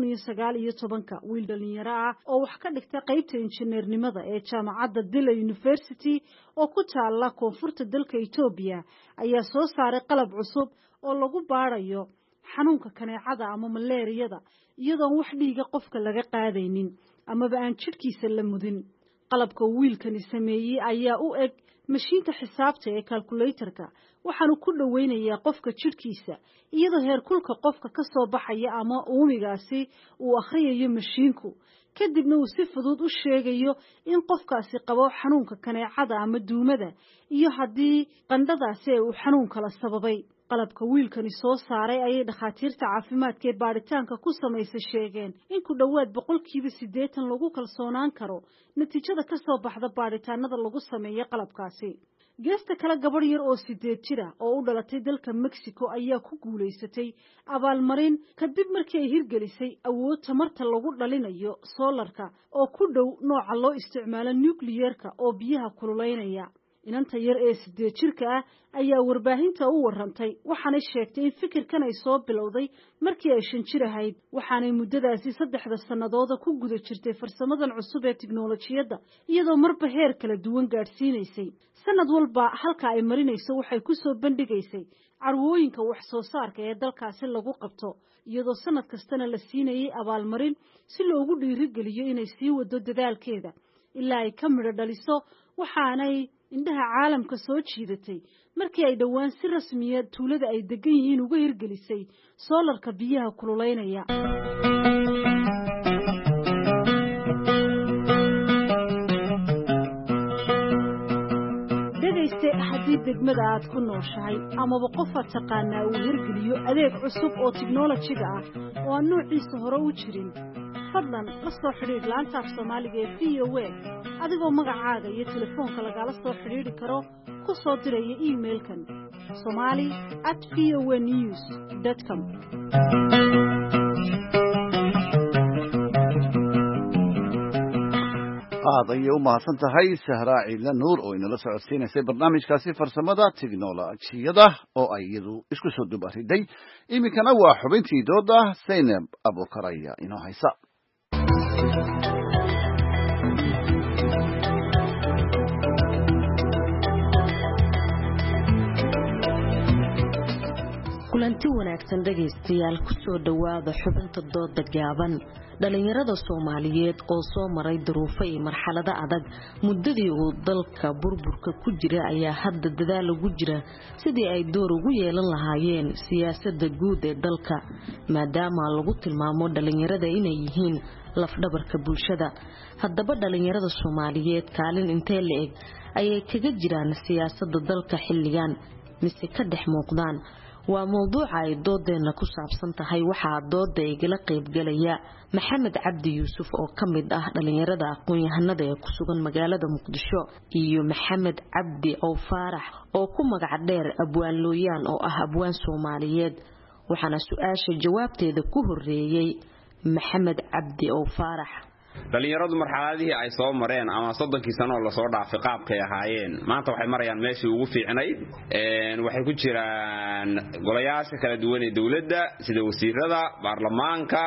2019 wiil dhalinyaro ah oo wax ka dhigta qaybta injineernimada ee jaamacadda Dila University oo ku taala koonfurta dalka Itoobiya ayaa soo saaray qalab cusub oo lagu baarayo xanuunka kaneecada ama malaariyada iyadoo wax dhiiga qofka laga qaadaynin amaba aan jidhkiisa la mudin. qalabka wiilkani sameeyay ayaa u eg mashiinta xisaabta ee calculator-ka waxaanu ku dhaweynayaa qofka jidhkiisa iyadoo heerkulka qofka ka soo baxaya ama uumigaasi uu akhriyayo mashiinku kadibna uu si fudud u sheegayo in qofkaasi qabo xanuunka kaneecada ama duumada iyo haddii qandhadaasi uu xanuun kala sababay. qalabka wiilkani soo saaray ayay dhakhaatiirta caafimaadka ee baaritaanka ku samaysay sheegeen in ku dhawaad 80% lagu kalsoonaan karo natiijada ka soo baxda baaritaanada lagu sameeyo qalabkaasi. geesta kale gabadh yar oo 8 jir ah oo u dhalatay dalka Mexico ayaa ku guuleysatay abaalmarin kadib markii ay hirgelisay awood tamarta lagu dhalinayo solarka oo ku dhow nooca loo isticmaalo nuclear-ka oo biyaha kululeynaya. inanta yar ee 8 jirka ah ayaa warbaahinta u warantay waxaana sheegtay in fikirkan ay soo bilowday markii ay 5 jir ahayd waxaanay muddadaasi 3 sanadood ku guda jirtay farsamadan cusub ee tiknoolajiyada iyadoo marba heer kala duwan gaarsiinaysay. sanad walba halka ay marinayso waxay ku soo bandhigaysay carwooyinka wax soo saarka ee dalkaasi lagu qabto iyadoo sanad kastana la siinayay abaalmarin si loogu dhiirigeliyo inay sii wado dadaalkeeda ilaa ay ka midho dhaliso. waxaanay indhaha caalamka soo jiidatay markii ay dhawaan si rasmiya tuulada ay degan yihiin uga hirgelisay solarka biyaha kululeynaya. dhegayste haddii degmada aad ku nooshahay amaba qofaad taqaanaa uu hirgeliyo adeeg cusub oo tiknolojiga ah oo aan noociisa hore u jirin fadlan la soo xidhiidh laanta af soomaaliga ee VOA adigoo magacaaga iyo telefoonka lagala soo xidhiidhi karo ku soo diraya iimailkan somali@voanews.com. aad ayay u mahadsan tahay Sahraa Ciidla Nuur oo inala socodsiinaysay barnaamijkaasi farsamada tiknoolajiyada oo ay iyadu isku soo dubariday. iminkana waa xubintii dooda Zainab Abukaraya inoo haysa. kulanti wanaagsan dhageystayaal ku soo dhawaada xubinta dooda gaaban. dhalinyarada Soomaaliyeed oo soo maray duruufo iyo marxalado adag muddadii uu dalka burburka ku jira ayaa hadda dadaal ugu jira sidii ay door ugu yeelan lahaayeen siyaasadda guud ee dalka maadaama lagu tilmaamo dhalinyarada inay yihiin laf-dhabarka bulshada. haddaba dhalinyarada Soomaaliyeed kaalin intee le'eg ayay kaga jiraan siyaasadda dalka xilligan mise ka dhex muuqdaan? waa mowduuca ay doodeena ku saabsan tahay. waxaa dooda igala qayb galaya Maxamed Cabdi Yuusuf oo ka mid ah dhalinyarada aqoon-yahanada ee ku sugan magaalada Muqdisho iyo Maxamed Cabdi Faarax oo ku magac dheer Abwaan Looyaan oo ah abwaan Soomaaliyeed. waxaana su'aasha jawaabteeda ku horeeyay Maxamed Cabdi Faarax. dhalinyaradu marxaladihii ay soo mareen ama 30 sano la soo dhaafay qaabkay ahaayeen maanta waxay marayaan meeshii ugu fiicnayd. waxay ku jiraan golayaasha kala duwan ee dawladda sida wasiirada, baarlamaanka,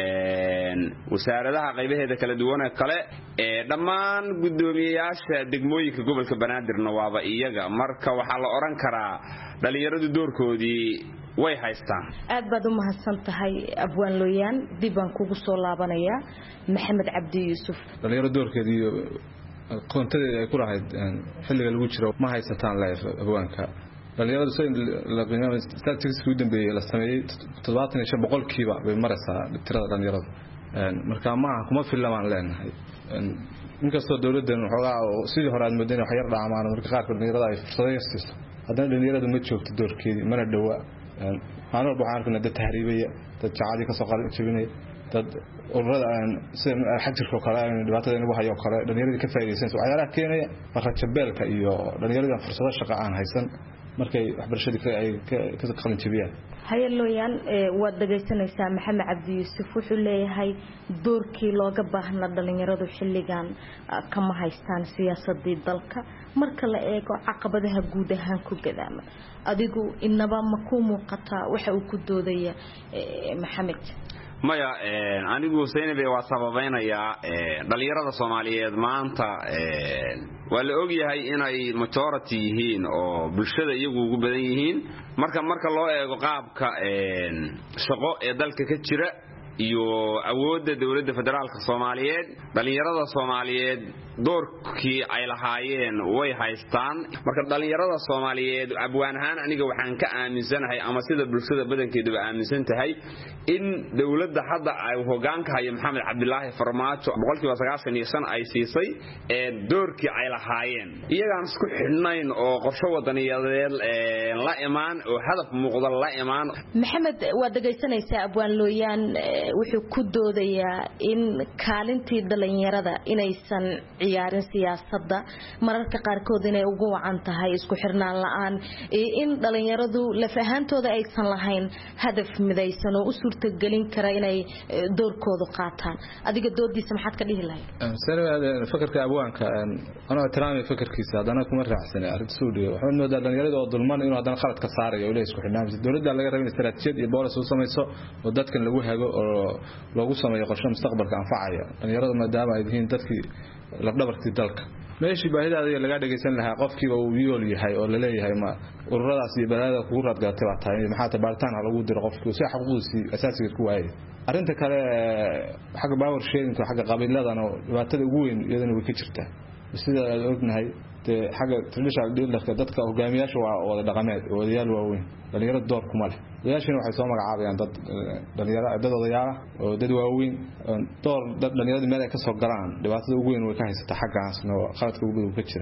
wasaaradaha qaybaheeda kala duwan ee kale, dhammaan gudoomiyayaasha degmooyinka gobolka Banaadirna waaba iyaga. marka waxa la oran karaa dhalinyaradu doorkoodii way haystaan. aad baad u mahadsan tahay Abwaan Looyaan. dib aan kugu soo laabanaya Maxamed Cabdi Yuusuf. dhalinyaradu doorkeedii qoontadeeda ay ku lahayd xilliga lagu jiro ma haysataan abwaanka. dhalinyaradu statistics u dambeeyay la sameeyay 75% bay maraysaa tirada dhalinyarada. marka ma kuma filamaan leenahay. inkastoo dawladdan waxoogaa sidii hore aad moodeen wax yar dhaamaan marka qaar dhalinyarada ay fursado siiso haddana dhalinyaradu ma joogto doorkeedii mana dhawa. waxaan waxaan arkaynaa dad tahriibaya, dad jacaadi ka soo qalin jabinay, dad ururada sida xajirka kale dhibaatada inagu hayo kale dhalinyarada ka faa'iideysanaysa waxyaalaha keenaya rajabeelka iyo dhalinyarada fursado shaqo aan haysan markay waxbarashada ay ka qalin jabiyaan. haye Looyaan waad dhageysanaysaa Maxamed Cabdi Yuusuf wuxuu leeyahay doorkii looga baahnaa dhalinyaradu xilligan kama haystaan siyaasadii dalka marka la eego caqabadaha guud ahaan ku gadaama. adigu inaba ma ku muuqata waxa uu ku doodaya Maxamed? maya anigu Zainab waa sababeynaya dhalinyarada Soomaaliyeed maanta waa la og yahay inay majority yihiin oo bulshada iyagu ugu badan yihiin marka loo eego qaabka shaqo ee dalka ka jira iyo awoodda dawladda federaalka Soomaaliyeed. dhalinyarada Soomaaliyeed doorkii ay lahaayeen way haystaan. marka dhalinyarada Soomaaliyeed abwaan ahaan aniga waxaan ka aaminsanahay ama sida bulshada badankeedu aaminsan tahay in dawladda hadda ay hoggaanka hayo Maxamed Cabdilaahi Farmaajo 95% ay siisay doorkii ay lahaayeen iyagaan isku xidhnayn oo qorshe wadaniyadeed la imaan oo hadaf muuqda la imaan. Maxamed waa dhageysanaysaa Abwaan Looyaan wuxuu ku doodayaa in kaalintii dhalinyarada inaysan ciyaarin siyaasadda mararka qaarkood inay ugu wacan tahay isku xirnaan la'aan in dhalinyaradu laf ahaantooda aysan lahayn hadaf midaysan oo u suurtagelin kara inay doorkooda qaataan. adiga doodiisa maxaad ka dhihi lahayd? Sare fakarka abwaanka ana tiraami fakarkiisa hadana kuma raacsanay arrinta Suudiga waxaan moodaa dhalinyarada oo dulman inuu hadana qalad ka saarayo oo isku xirnaan dawladda laga rabay istaraatiijiyad iyo boolis u samayso oo dadkan lagu hago oo loogu sameeyo qorshe mustaqbalka anfacaya. dhalinyarada maadaama ay yihiin dadkii lafdhabartii dalka meeshii baahidaada laga dhageysan lahaa qofkiiba uu yool yahay oo la leeyahay ma ururadaas iyo balaada kugu radgaatay waa tahay maxaa tabaaritaan lagu diro qofkii si xaquuqdiisa asaasiga ku waayay. arrinta kale xagga power sharing xagga qabiiladana dhibaatada ugu weyn iyadana way ka jirtaa sida aad ognahay xagga traditional leaderka dadka hogaamiyaasha waa wada dhaqameed odayaal waaweyn dhalinyarada door kuma leh. odayaashana waxay soo magacaabayaan dad dhalinyarada dad odayaal oo dad waaweyn door dad dhalinyarada meel ay ka soo galaan dhibaatada ugu weyn way ka haysataa xaggaasna qaladka ugu badan ka jira.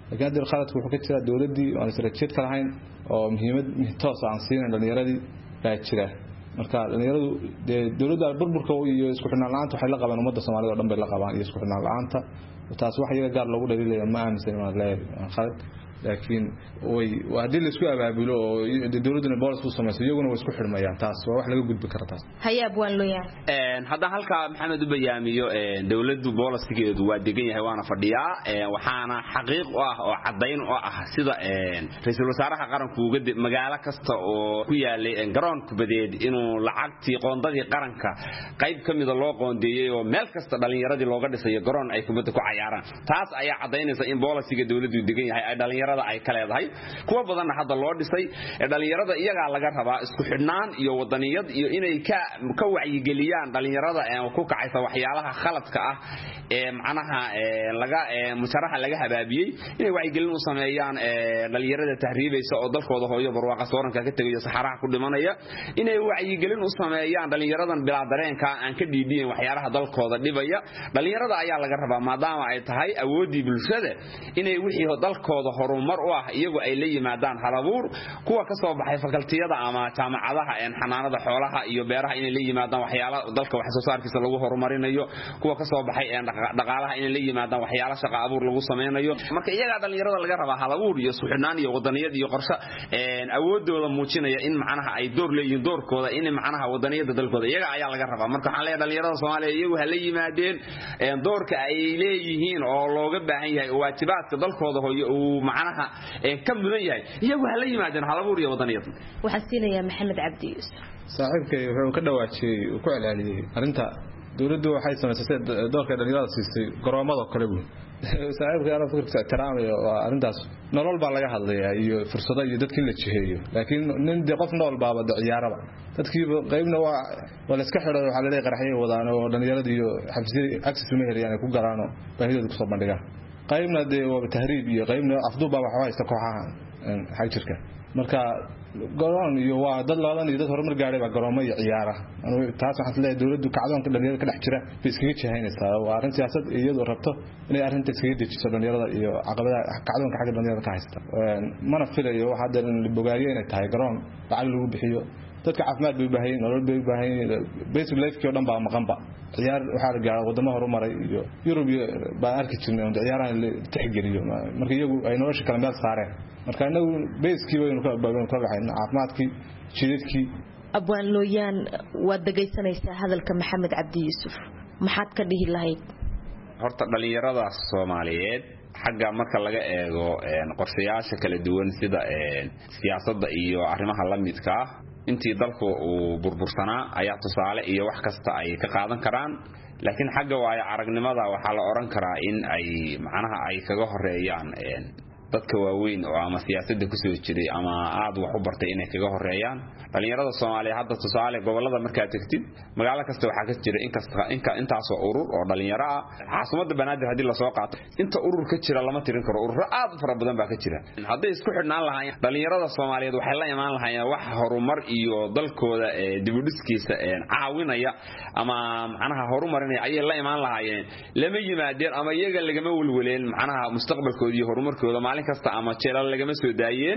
laakiin hadda khaladku wuxuu ka jiraa dawladdii aan istaraatiijiyad ka lahayn oo muhiimad toos aan siinayn dhalinyaradii baa jira marka dhalinyaradu dawladda burburka iyo isku xidhnaan la'aanta waxay la qabaan ummadda Soomaalida oo dhan bay la qabaan iyo isku xidhnaan la'aanta taas wax iyaga gaar loogu dhaliilaya ma aaminsan ma leeyahay khalad laakiin hadii la isku abaabulo oo dawladuna boolis u samayso iyaguna way isku xidhmayaan taas waa wax laga gudbi karo taas hayaab waan loo yahay hadda halka maxamed u bayaamiyo dawladdu booliskigeedu waa degan yahay waana fadhiyaa waxaana xaqiiq u ah oo cadeyn u ah sida ra'iisul wasaaraha qaranku uga magaalo kasta oo ku yaalay garoon kubadeed inuu lacagtii qoondadii qaranka qayb kamid loo qoondeeyay oo meel kasta dhalinyaradii looga dhisay garoon ay kubadda ku cayaaraan taas ayaa cadeynaysa in booliskiga dawladdu degan yahay ay dhalinyarada ay ka leedahay kuwa badan hadda loo dhisay dhalinyarada iyaga laga rabaa isku xidhnaan iyo wadaniyad iyo inay ka wacyigeliyaan dhalinyarada ku kacaysa waxyaalaha khaladka ah macnaha laga musharaxa laga habaabiyay inay wacyigelin u sameeyaan dhalinyarada tahriibaysa oo dalkooda hooyo barwaaqa sooranka ka tagayo saxaraha ku dhimanaya inay wacyigelin u sameeyaan dhalinyaradan bilaa dareenka aan ka dhiidiyeen waxyaalaha dalkooda dhibaya dhalinyarada ayaa laga rabaa maadaama ay tahay awoodii bulshada inay wixii dalkooda horumar u ah iyagu ay la yimaadaan halabuur kuwa ka soo baxay fakaltiyada ama jaamacadaha xanaanada xoolaha iyo beeraha inay la yimaadaan waxyaalaha dalka wax soo saarkiisa lagu horumarinayo kuwa ka soo baxay dhaqaalaha inay la yimaadaan waxyaalaha shaqo abuur lagu sameeyo marka iyaga dhalinyarada laga rabaa halabuur iyo suxnaan iyo wadaniyad iyo qorshe awoodooda muujinaya in macnaha ay door leeyihiin doorkooda in macnaha wadaniyada dalkooda iyaga ayaa laga rabaa marka waxaan leeyahay dhalinyarada Soomaaliyeed iyagu ha la yimaadeen doorka ay leeyihiin oo looga baahan yahay waajibaadka dalkooda hooyo uu macnaha ka mudan yahay iyagu ha la yimaadeen halabuur iyo wadaniyad waxa siinaya Maxamed Cabdi Yuusuf saaxiibkay wuxuu ka dhawaajiyay ku celceliyay arinta dawladdu waxay samaysay doorka dhalinyarada siisay garoomada kale buu saaxiibkay ana fikirka ixtiraamayo arintaas nolol baa laga hadlayaa iyo fursado iyo dadkii la jiheeyo laakiin nin qof nool baaba ciyaaraba dadkii qaybna waa la iska xidhay waxa la leeyahay qaraxyo wadaan oo dhalinyarada iyo xabsiyada access ma helayaan ku garaano baahidooda ku soo bandhigaan qaybna waa tahriib iyo qaybna afduuba waxa haysta kooxaha xajirka marka garoon iyo waa dad labadan iyo dad horumar gaaray baa garoomo iyo ciyaara taas waxaan leeyahay dawladdu kacdoonka dhalinyarada ka dhex jira bay iskaga jihaynaysaa waa arrin siyaasad iyadoo rabto inay arrinta iskaga dejiso dhalinyarada iyo caqabadaha kacdoonka xagga dhalinyarada ka haysta mana filayo waxa hadda bogaariyo inay tahay garoon lacag lagu bixiyo dadka caafimaad bay u baahan yihiin nolol bay u baahan yihiin basic life-kii oo dhan baa maqanba ciyaar waxaa la gaaraa wadamo horumaray iyo Yurub baa arki jirnay oo ciyaaraha la tixgeliyo marka iyagu ay nolosha kala meel saareen marka anagu basic waynu ka baxayn caafimaadkii jidadkii abwaan looyaan waad dhageysanaysaa hadalka Maxamed Cabdi Yuusuf maxaad ka dhihi lahayd horta dhalinyarada Soomaaliyeed xagga marka laga eego qorshayaasha kala duwan sida siyaasadda iyo arrimaha la midka ah intii dalku uu burbursanaa ayaa tusaale iyo wax kasta ay ka qaadan karaan laakiin xagga waayo aragnimada waxa la oran karaa in ay macnaha ay kaga horeeyaan dadka waaweyn oo ama siyaasadda ku soo jiray ama aad wax u bartay inay kaga horeeyaan dhalinyarada Soomaaliyeed hadda tusaale gobolada marka tagtid magaalo kasta waxa ka jira intaas oo urur oo dhalinyaro ah caasimada Banaadir hadii la soo qaato inta urur ka jira lama tirin karo urur aad u fara badan baa ka jira haday isku xidhnaan lahaayeen dhalinyarada Soomaaliyeed waxay la imaan lahaayeen wax horumar iyo dalkooda dib u dhiskiisa caawinaya ama macnaha horumarinaya ay la imaan lahaayeen lama yimaadeen ama iyaga lagama walwaleen macnaha mustaqbalkooda iyo horumarkooda maalin kasta ama jeelal lagama soo daayeen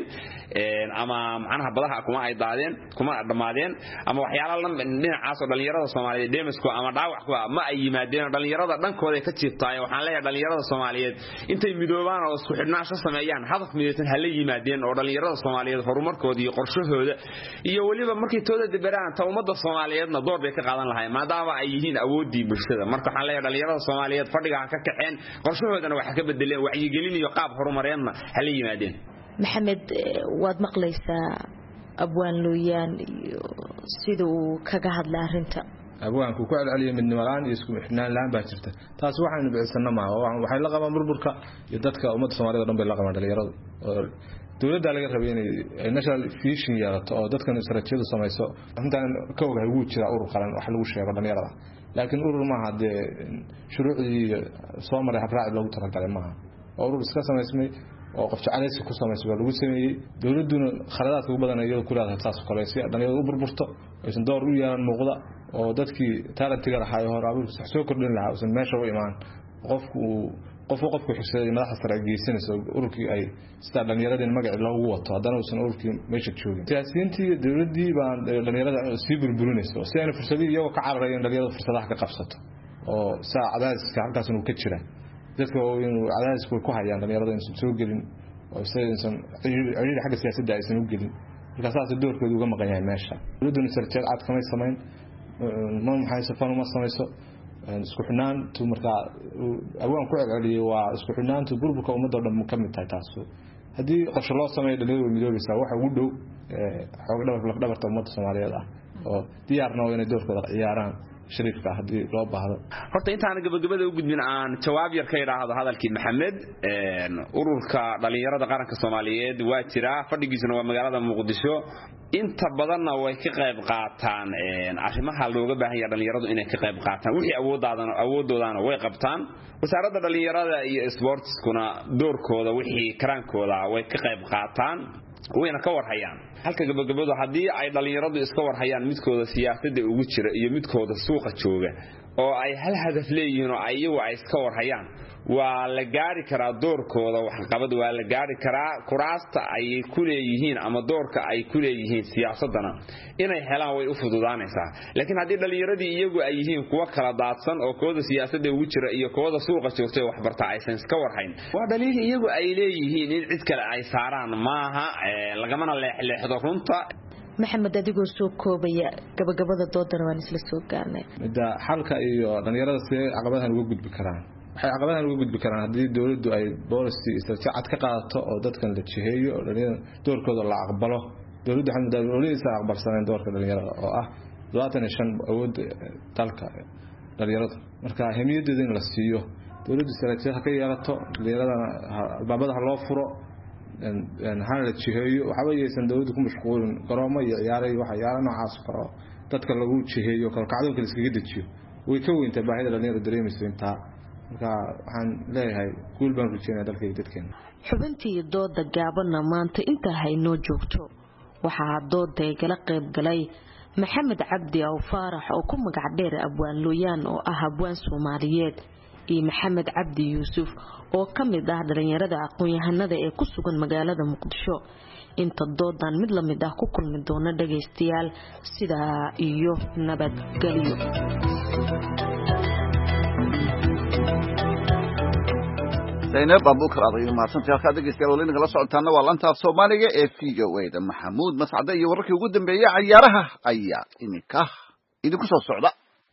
ama macnaha badaha kuma ay daadeen kuma dhamaadeen ama waxyaalaha dhinacaas oo dhalinyarada Soomaaliyeed deemasku ama dhaawacku ma ay yimaadeen dhalinyarada dhankooda ka jiibtaay waxaan leeyahay dhalinyarada Soomaaliyeed intay midoobaan oo isku xidhnaansho sameeyaan hadaf midaysan hal yimaadeen oo dhalinyarada Soomaaliyeed horumarkooda iyo qorshahooda iyo waliba markii tooda dibaraan ummadda Soomaaliyeedna door bay ka qaadan lahaayeen maadaama ay yihiin awoodii bulshada marka waxaan leeyahay dhalinyarada Soomaaliyeed fadhiga ka kaceen qorshahoodana waxa ka bedeleen wacyigelin iyo qaab horumareedna hal yimaadeen Maxamed waad maqlaysaa abwaan looyaan iyo sidoo kaga hadla arinta abwaanku ku celceliyo midnimo la'aan iyo isku xidhnaan la'aan baa jirta taas waxaan bixisana ma waxay la qabaan burburka iyo dadka ummadda Soomaaliyeed oo dhan bay la qabaan dhalinyaradu dawladda laga rabay inay national vision yeelato oo dadkan istaraatiijiyadu samayso intaan ka ogahay ugu jira urur qaran wax lagu sheego dhalinyarada laakiin urur ma hade shuruucii soo maray habraac loogu talagalay ma urur iska samaysmay oo qof jacaysi ku samaysay lagu sameeyay dawladuna khaladaadka ugu badan ayay ku leedahay taas kale si dhalinyaradu u burburto aysan door u yeelan muuqda oo dadkii talentiga lahaa hore abuur soo kordhin lahaa oo meesha u imaan qofku qofku xisay madaxda sare geysanayso ururkii ay sida dhalinyaradeen magac loogu wato haddana uusan ururkii meesha joogin siyaasiyiintii dawladdii baan dhalinyarada sii burburinayso si ay fursadii iyagoo ka cararayeen dhalinyarada fursadaha ka qabsato oo saacadaadka halkaas uu ka jira dadka inuu cadaadisku ku hayaan dhalinyarada inuu soo gelin oo saysan ciriir xagga siyaasadda aysan u gelin markaas doorkoodu uga maqan yahay meesha dawladdu sarjeed cad kamay sameyn ma maxay safan uma samayso isku xinaantu markaa awaan ku celceliyay waa isku xinaantu burburka ummadda dhan ka mid tahay taas haddii qorshe loo sameeyo dhalinyarada midoobaysa waxa ugu dhow xoog dhabarta ummadda Soomaaliyeed ah oo diyaarna oo inay doorkooda ciyaaraan shariifka hadii loo baahdo horta intaan gabagabada u gudbin aan jawaab yar ka yiraahdo hadalkii Maxamed ururka dhalinyarada qaranka Soomaaliyeed waa jira fadhigiisuna waa magaalada Muqdisho inta badanna way ka qayb qaataan arrimaha looga baahan yahay dhalinyaradu inay ka qayb qaataan wixii awoodoodaana way qabtaan wasaaradda dhalinyarada iyo sportskuna doorkooda wixii karaankooda way ka qayb qaataan wayna ka warhayaan halka gabagabadu hadii ay dhalinyaradu iska warhayaan midkooda siyaasadda ugu jira iyo midkooda suuqa jooga oo ay hal hadaf leeyihiin oo ayagu ay iska warhayaan waa la gaari karaa doorkooda wax qabad waa la gaari karaa kuraasta ay ku leeyihiin ama doorka ay ku leeyihiin siyaasadana inay helaan way u fududaanaysaa laakiin hadii dhalinyaradii iyagu ay yihiin kuwa kala daadsan oo kooda siyaasadda ugu jira iyo kooda suuqa joogtay wax barta aysan iska warhayn waa dhaliil iyagu ay leeyihiin in cid kale ay saaraan maaha lagamana leexleexdo runta maxamed adigoo soo koobaya gabagabada doodana waan isla soo gaarnay midda xalka iyo dhalinyarada si caqabadahan uga gudbi karaan waxay caqabadahan uga gudbi karaan hadii dawladdu ay policy istiraatiiji cad ka qaadato oo dadkan la jiheeyo oo dhalinyarada doorkooda la aqbalo dawladdu waxay dawladda aqbalsaneen doorka dhalinyarada oo ah 25 awood dalka dhalinyarada marka ahmiyaddeeda in la siiyo dawladdu istiraatiiji ka yeelato dhalinyarada albaabada loo furo hal la jiheeyo waxa weeysan dawladdu ku mashquulin garoomo iyo ciyaaray waxa yaala noocaas karo dadka lagu jiheeyo kalkacdo kale iskaga dejiyo way ka weynta baahida dhalinyarada dareemayso inta marka waxaan leeyahay guul baan rujeenaa dalka iyo dadkeena xubintii dooda gaabana maanta inta haynoo joogto waxaa dooda igala qayb galay maxamed cabdi aw faarax oo ku magac dheer abwaan looyaan oo ah abwaan Soomaaliyeed iyo maxamed cabdi yuusuf oo kamid ah dhalinyarada aqoon-yahanada ee ku sugan magaalada Muqdisho inta doodan mid la mid ah ku kulmi doona dhageystayaal sida iyo nabadgelyo Zainab Abubakar adiga maasanta halka dhageystayaal wali nagala socotaana waa lanta Soomaaliga ee VOA Maxamuud Mascade iyo wararkii ugu dambeeyay ciyaaraha ayaa imika idinku soo socda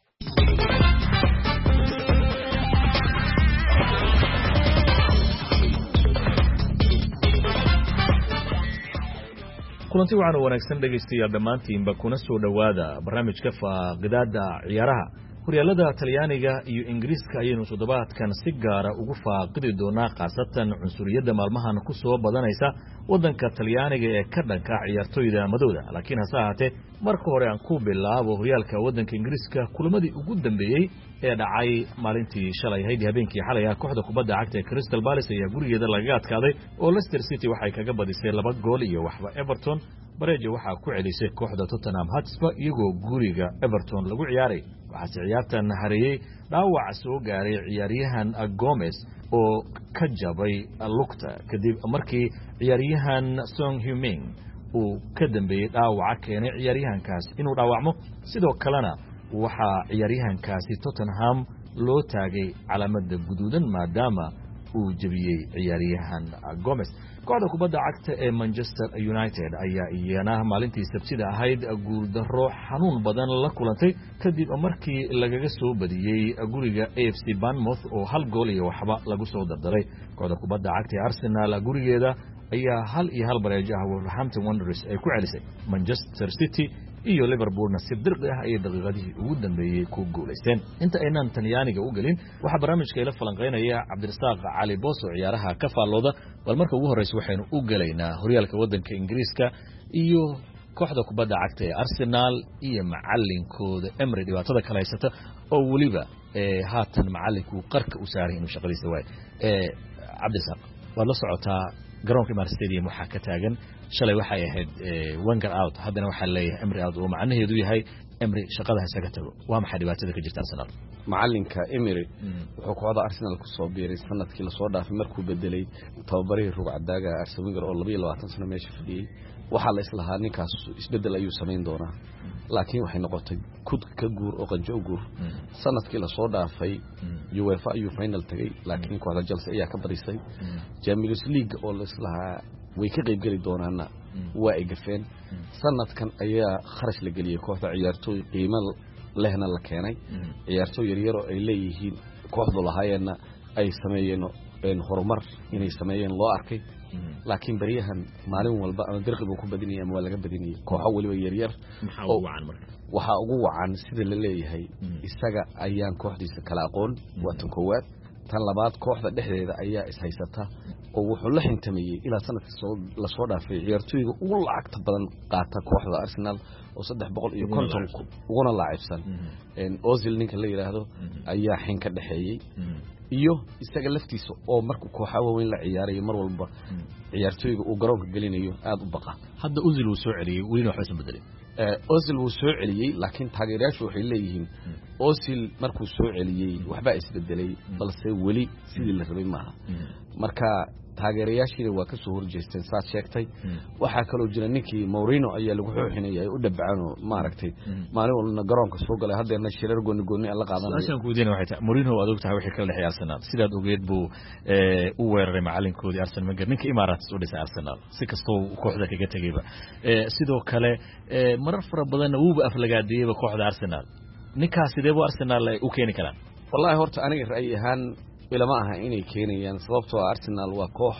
kulanti waxaan wanaagsan dhageystayaal dhammaantiinba kuna soo dhawaada barnaamijka faaqidaada ciyaaraha horyaalada Talyaaniga iyo Ingiriiska ayaynu toddobaadkan si gaara ugu faaqidi doonaa qaasatan cunsuriyadda maalmahan ku soo badanaysa wadanka Talyaaniga ee ka dhanka ciyaartoyda madowda laakiin hase ahaatee marka hore aan ku bilaabo horyaalka wadanka Ingiriiska kulamadii ugu dambeeyay ee dhacay maalintii shalay habeenkii xalay kooxda kubadda cagta ee Crystal Palace ayaa gurigeeda laga adkaaday oo Leicester City waxay kaga badisay 2 gool iyo waxba Everton bareejo waxaa ku celisay kooxda Tottenham Hotspur iyagoo guriga Everton lagu ciyaaray waxaa ciyaartan hareeyay dhaawac soo gaaray ciyaaryahan Gomez oo ka jabay lugta kadib markii ciyaaryahan Son Heung-min uu ka dambeeyay dhaawac keenay ciyaaryahankaas inuu dhaawacmo sidoo kalena waxaa ciyaaryahankaasi Tottenham loo taagay calaamada guduudan maadaama uu jabiyay ciyaaryahan Gomez kooxda kubadda cagta ee Manchester United ayaa iyana maalintii Sabtida ahayd guul darro xanuun badan la kulantay kadib markii lagaga soo badiyay guriga AFC Bournemouth oo 1 gool iyo waxba lagu soo dardaray kooxda kubadda cagta ee Arsenal gurigeeda ayaa 1-1 bareejo ah Wolverhampton Wanderers ay ku celisay Manchester City iyo Liverpoolna si dirqi ah ay daqiiqadii ugu dambeeyay ku guuleysteen inta aynaan Talyaaniga u galin waxa barnaamijka ila falanqeynaya Cabdirasaaq Cali Booso ciyaaraha ka faalooda bal marka ugu horeysa waxaynu u galaynaa horyaalka wadanka Ingiriiska iyo kooxda kubadda cagta ee Arsenal iyo macallinkooda Emery dhibaatada kala haysata oo waliba haatan macallinku qarka u saaray inuu shaqadiisa waay Cabdirasaaq wad la socotaa garoonka Emirates Stadium waxa ka taagan shalay waxay ahayd Wenger out haddana waxa leeyahay Emery out oo macnaheedu yahay Emery shaqada isaga tago waa maxay dhibaatada ka jirta Arsenal macalinka Emery wuxuu kooxda Arsenal ku soo biiray sanadkii la soo dhaafay markuu bedelay tababarihii rugcadaaga Arsene Wenger oo 22 sano meesha fadhiyay waxa la islahaa ninkaas isbedel ayuu sameyn doonaa laakiin waxay noqotay kud ka guur oo qanjo guur sanadkii la soo dhaafay UEFA ayuu final tagay laakiin kooxda Chelsea ayaa ka badisay Champions League oo la islahaa way ka qayb gali doonaan waa ay gafeen sanadkan ayaa kharash la galiyay kooxda ciyaartooy qiimo lehna la keenay ciyaartooy yaryar oo ay leeyihiin kooxdu lahaayeen ay sameeyeen horumar inay sameeyeen loo arkay laakiin bariyahan maalin walba ama dirqi buu ku badinayay ama laga badinayay kooxo waliba yaryar oo waxa ugu wacan sida la leeyahay isaga ayaan kooxdiisa kala aqoon waa tan koowaad tan labaad kooxda dhexdeeda ayaa is haysata oo wuxuu la xintamayay ilaa sanadkii la soo dhaafay ciyaartooyga ugu lacagta badan qaata kooxda Arsenal oo 350 uguna laacibsan Ozil ninka la yiraahdo ayaa xin ka dhaxeeyay iyo isaga laftiisa oo markuu kooxaha weyn la ciyaarayo mar walba ciyaartooyga uu garoonka gelinayo aad u baqa hadda Ozil uu soo celiyay weli wax aysan bedelay Ozil uu soo celiyay laakiin taageerayaashu waxay leeyihiin Ozil markuu soo celiyay waxba isbedelay balse weli sidii la rabay maaha marka taageerayaashii waa ka soo horjeesteen saad sheegtay waxa kale oo jira ninkii Mourinho ayaa lagu xuxinayay u dabacano maaragtay maalin walba garoonka soo galay hadeerna shirar gooni la qaadanayo ashan ku diin waxay tahay Mourinho aad ogtahay wixii kala dhexay Arsenal sidaad ogeed buu u weeraray macalinkoodii Arsenal Wenger ninka Emirates u dhisay Arsenal si kastoo kooxda kaga tagayba sidoo kale marar fara badan uu aflagaadiyay kooxda Arsenal ninkaas sidee buu Arsenal u keeni karaan wallahi horta aniga ra'yi ahaan ilama aha inay keenayaan sababtoo Arsenal waa koox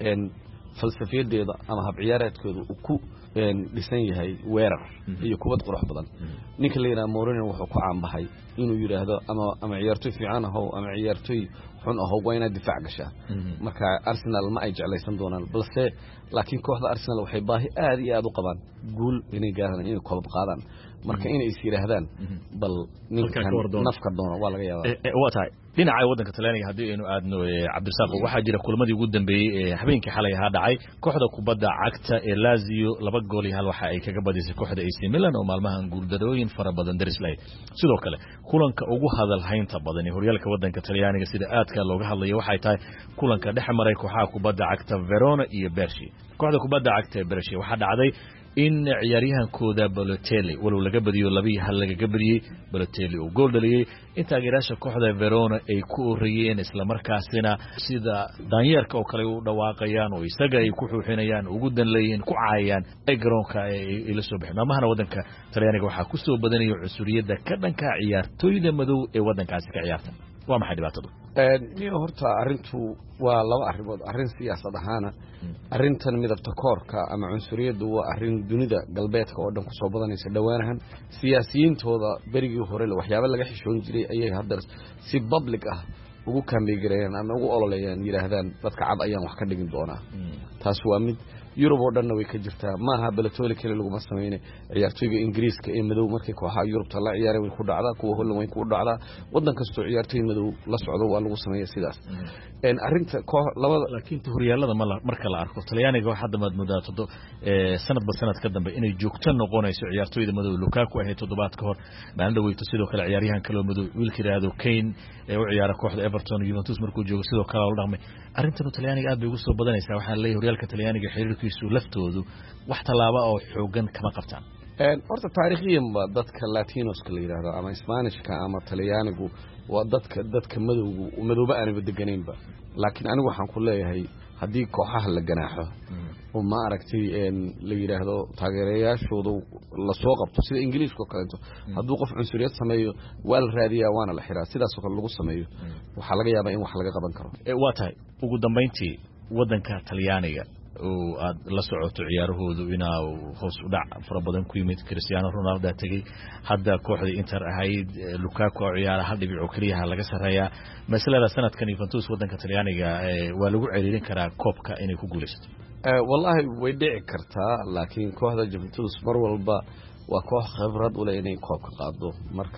falsafadeeda ama hab ciyaareedkooda uu ku dhisan yahay weerar iyo kubad qurux badan ninka la yiraahdo Mourinho wuxuu ku caanbaxay inuu yiraahdo ama ciyaartoy fiican ah ama ciyaartoy xun ah waa inay difaac gashaa marka Arsenal ma ay jeclaysan doonaan balse laakiin kooxda Arsenal waxay baahi aad iyo aad u qabaan guul inay gaaraan inay koob qaadaan marka inay is yiraahdaan bal ninkan nafka doono waa laga yaabaa waa tahay dhinaca waddanka Talyaaniga hadii aynu aadno Cabdirasaaq waxa jira kulmadii ugu dambeeyay habeenkii xalay ahaa dhacay kooxda kubadda cagta ee Lazio 2 gool iyo hal waxa ay kaga badisay kooxda AC Milan oo maalmahan guuldarooyin fara badan daris leh sidoo kale kulanka ugu hadal haynta badan ee horyaalka waddanka Talyaaniga sida aadka looga hadlayo waxay tahay kulanka dhex maray kooxaha kubadda cagta Verona iyo Brescia kooxda kubadda cagta Brescia waxa dhacday in ciyaaryahankooda Balotelli walow laga badiyo 2-1 laga badiyay Balotelli oo gool dhaliyay inta taageerayaasha kooxda Verona ay ku oriyeen isla markaasina sida Danielka oo kale u dhawaaqayaan oo isaga ay ku xuuxinayaan ugu danleeyeen ku caayaan ay garoonka ay la soo bixin maahana waddanka Talyaaniga waxa ku soo badanayo cusuriyada ka dhanka ciyaartooyda madow ee waddankaasi ka ciyaarta waa maxay dhibaatadu niyo horta arintu waa laba arrimood arrin siyaasad ahaana arrintan midabta koorka ama cunsuriyadu waa arrin dunida galbeedka oo dhan ku soo badanaysa dhawaanahan siyaasiyiintooda berigii hore waxyaabo laga xishoon jiray ayay hadda si public ah ugu kaambeegareen ama ugu ololeeyaan yiraahdaan dadka cad ayaan wax ka dhigin doonaa taas waa mid Europe oo dhan way ka jirtaa maaha Balotelli kale lagu ma sameeyay ciyaartooyga Ingiriiska ee madow markay kooxaha Europe la ciyaaray way ku dhacdaa kuwa Holland way ku dhacdaa wadan kasto ciyaartooy madow la socdo waa lagu sameeyay sidaas arrinta labada laakiin horyaalada marka la arko Talyaaniga waxa hadda muddo sanadba sanad ka dambe inay joogto noqonayso ciyaartooyda madow Lukaku ahay toddobaad ka hor maalin dhaweyto sidoo kale ciyaaryahan kale madow wiilka yiraahdo Kane ee u ciyaara kooxda Everton Juventus markuu joogo sidoo kale la dhaqmay arrintan Talyaaniga aad bay ugu soo badanaysaa waxa la horyaalka Talyaaniga xiriirkiisu laftoodu wax talaabo oo xoogan kama qabtaan horta taariikhiyan ba dadka Latinos ka yiraahdo ama Isbaanishka ama Talyaanigu waa dadka madowba aan deganeynba laakiin anigu waxaan ku leeyahay hadii kooxaha la ganaaxo oo ma aragtay la yiraahdo taageerayaashooda la soo qabto sida Ingiriiska oo kale haduu qof cunsuriyad sameeyo waa la raadiyaa waana la xiraa sidaas oo kale lagu sameeyo waxa laga yaabaa in wax laga qaban karo waa tahay ugu dambeyntii waddanka Talyaaniga oo aad la socoto ciyaarahoodu inaa hoos u dhac fara badan ku yimid Cristiano Ronaldo tagay hadda kooxda Inter ahayd Lukaku oo ciyaar hal dhibic oo kaliya laga sareeyaa masalada sanadkan Juventus waddanka Talyaaniga waa lagu ciriirin karaa koobka inay ku guuleysato wallahi way dhici kartaa laakiin kooxda Juventus mar walba waa koox khibrad u leh inay koobka qaado marka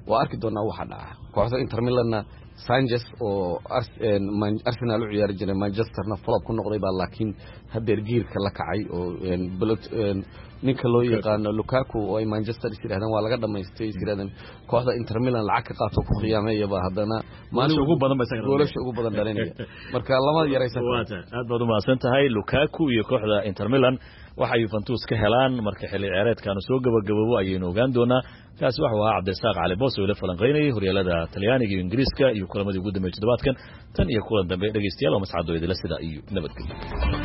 waa arki doonaa waxa dhaca kooxda Inter Milan Sanchez oo Arsenal u ciyaari jiray Manchesterna flop ku noqday baa laakiin hadeer giirka la kacay oo ninka loo yaqaan Lukaku oo ay Manchester isiraadan waa laga dhameystay isiraadan kooxda Inter Milan lacag ka qaato ku qiyaameyba hadana maalinta ugu badan goolasha ugu badan dhalinaya marka lama yaraysan aad baad u mahadsan tahay Lukaku iyo kooxda Inter Milan waxa Juventus ka helaan marka xilli ciyaareedkan soo gabagababo ayaynu ogaan doonaa kaas waxa waa Cabdisaaq Cali Boos oo la falanqeynay horyaalada Talyaaniga iyo Ingiriiska iyo kulamadii ugu dambeeyay toddobaadkan tan iyo kulan dambe dhageystayaal oo mas'aado idila sida iyo nabadgelyo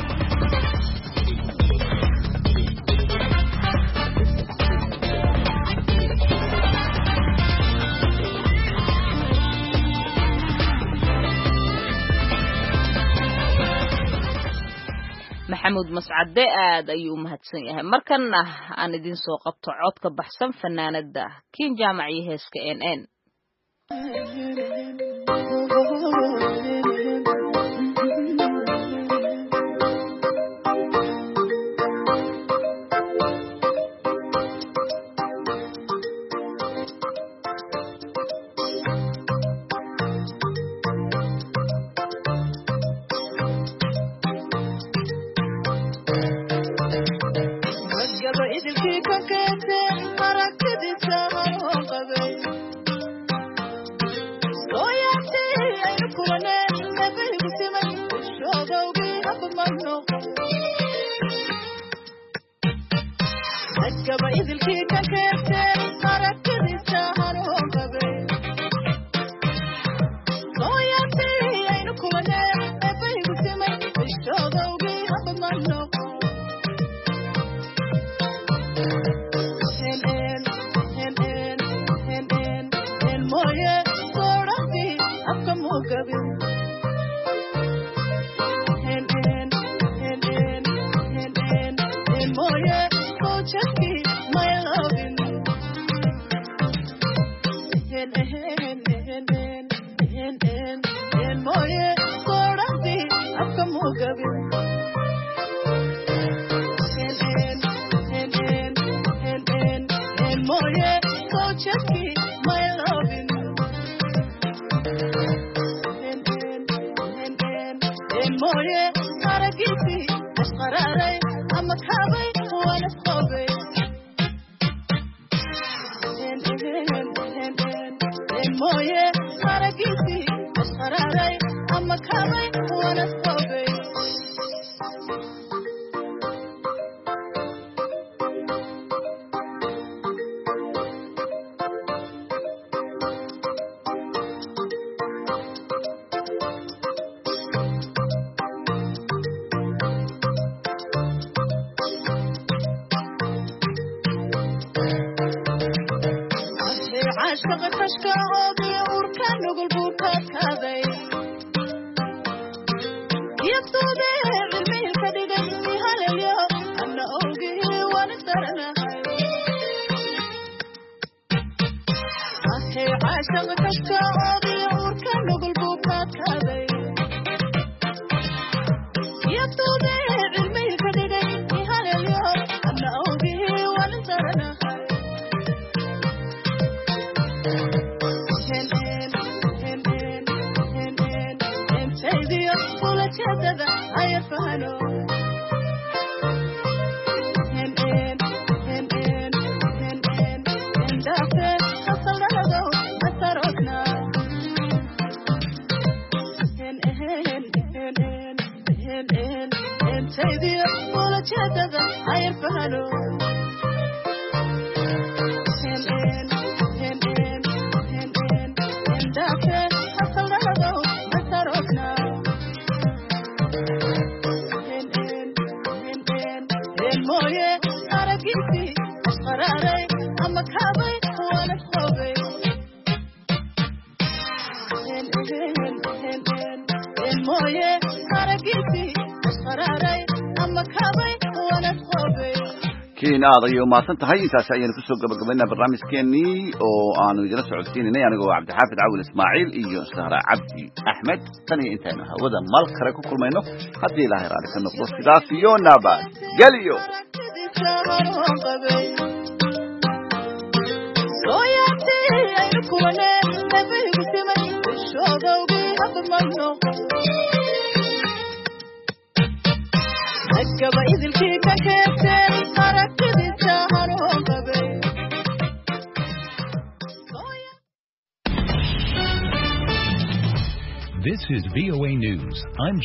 maxamuud mascade aad ayuu u mahadsan yahay markana aan idin soo qabto codka baxsan fanaanada King Jaamac iyo heeska NN aad ayuu maasan tahay intaas ayaynu ku soo gabagabaynaa barnaamijkeenii oo aanu idila socodsiinay anigoo Cabdixaafid Caawil Ismaaciil iyo Sahra Cabdi Axmed tan iyo intaynu hawada mal kale ku kulmayno haddii Ilaahay raali ka noqdo sidaas iyo nabad geliyo kuwane nabigu simay shoogowgi haba magno agaba idilkii ka keegteen aragtidiisa hanuun qabay This is VOA News. I'm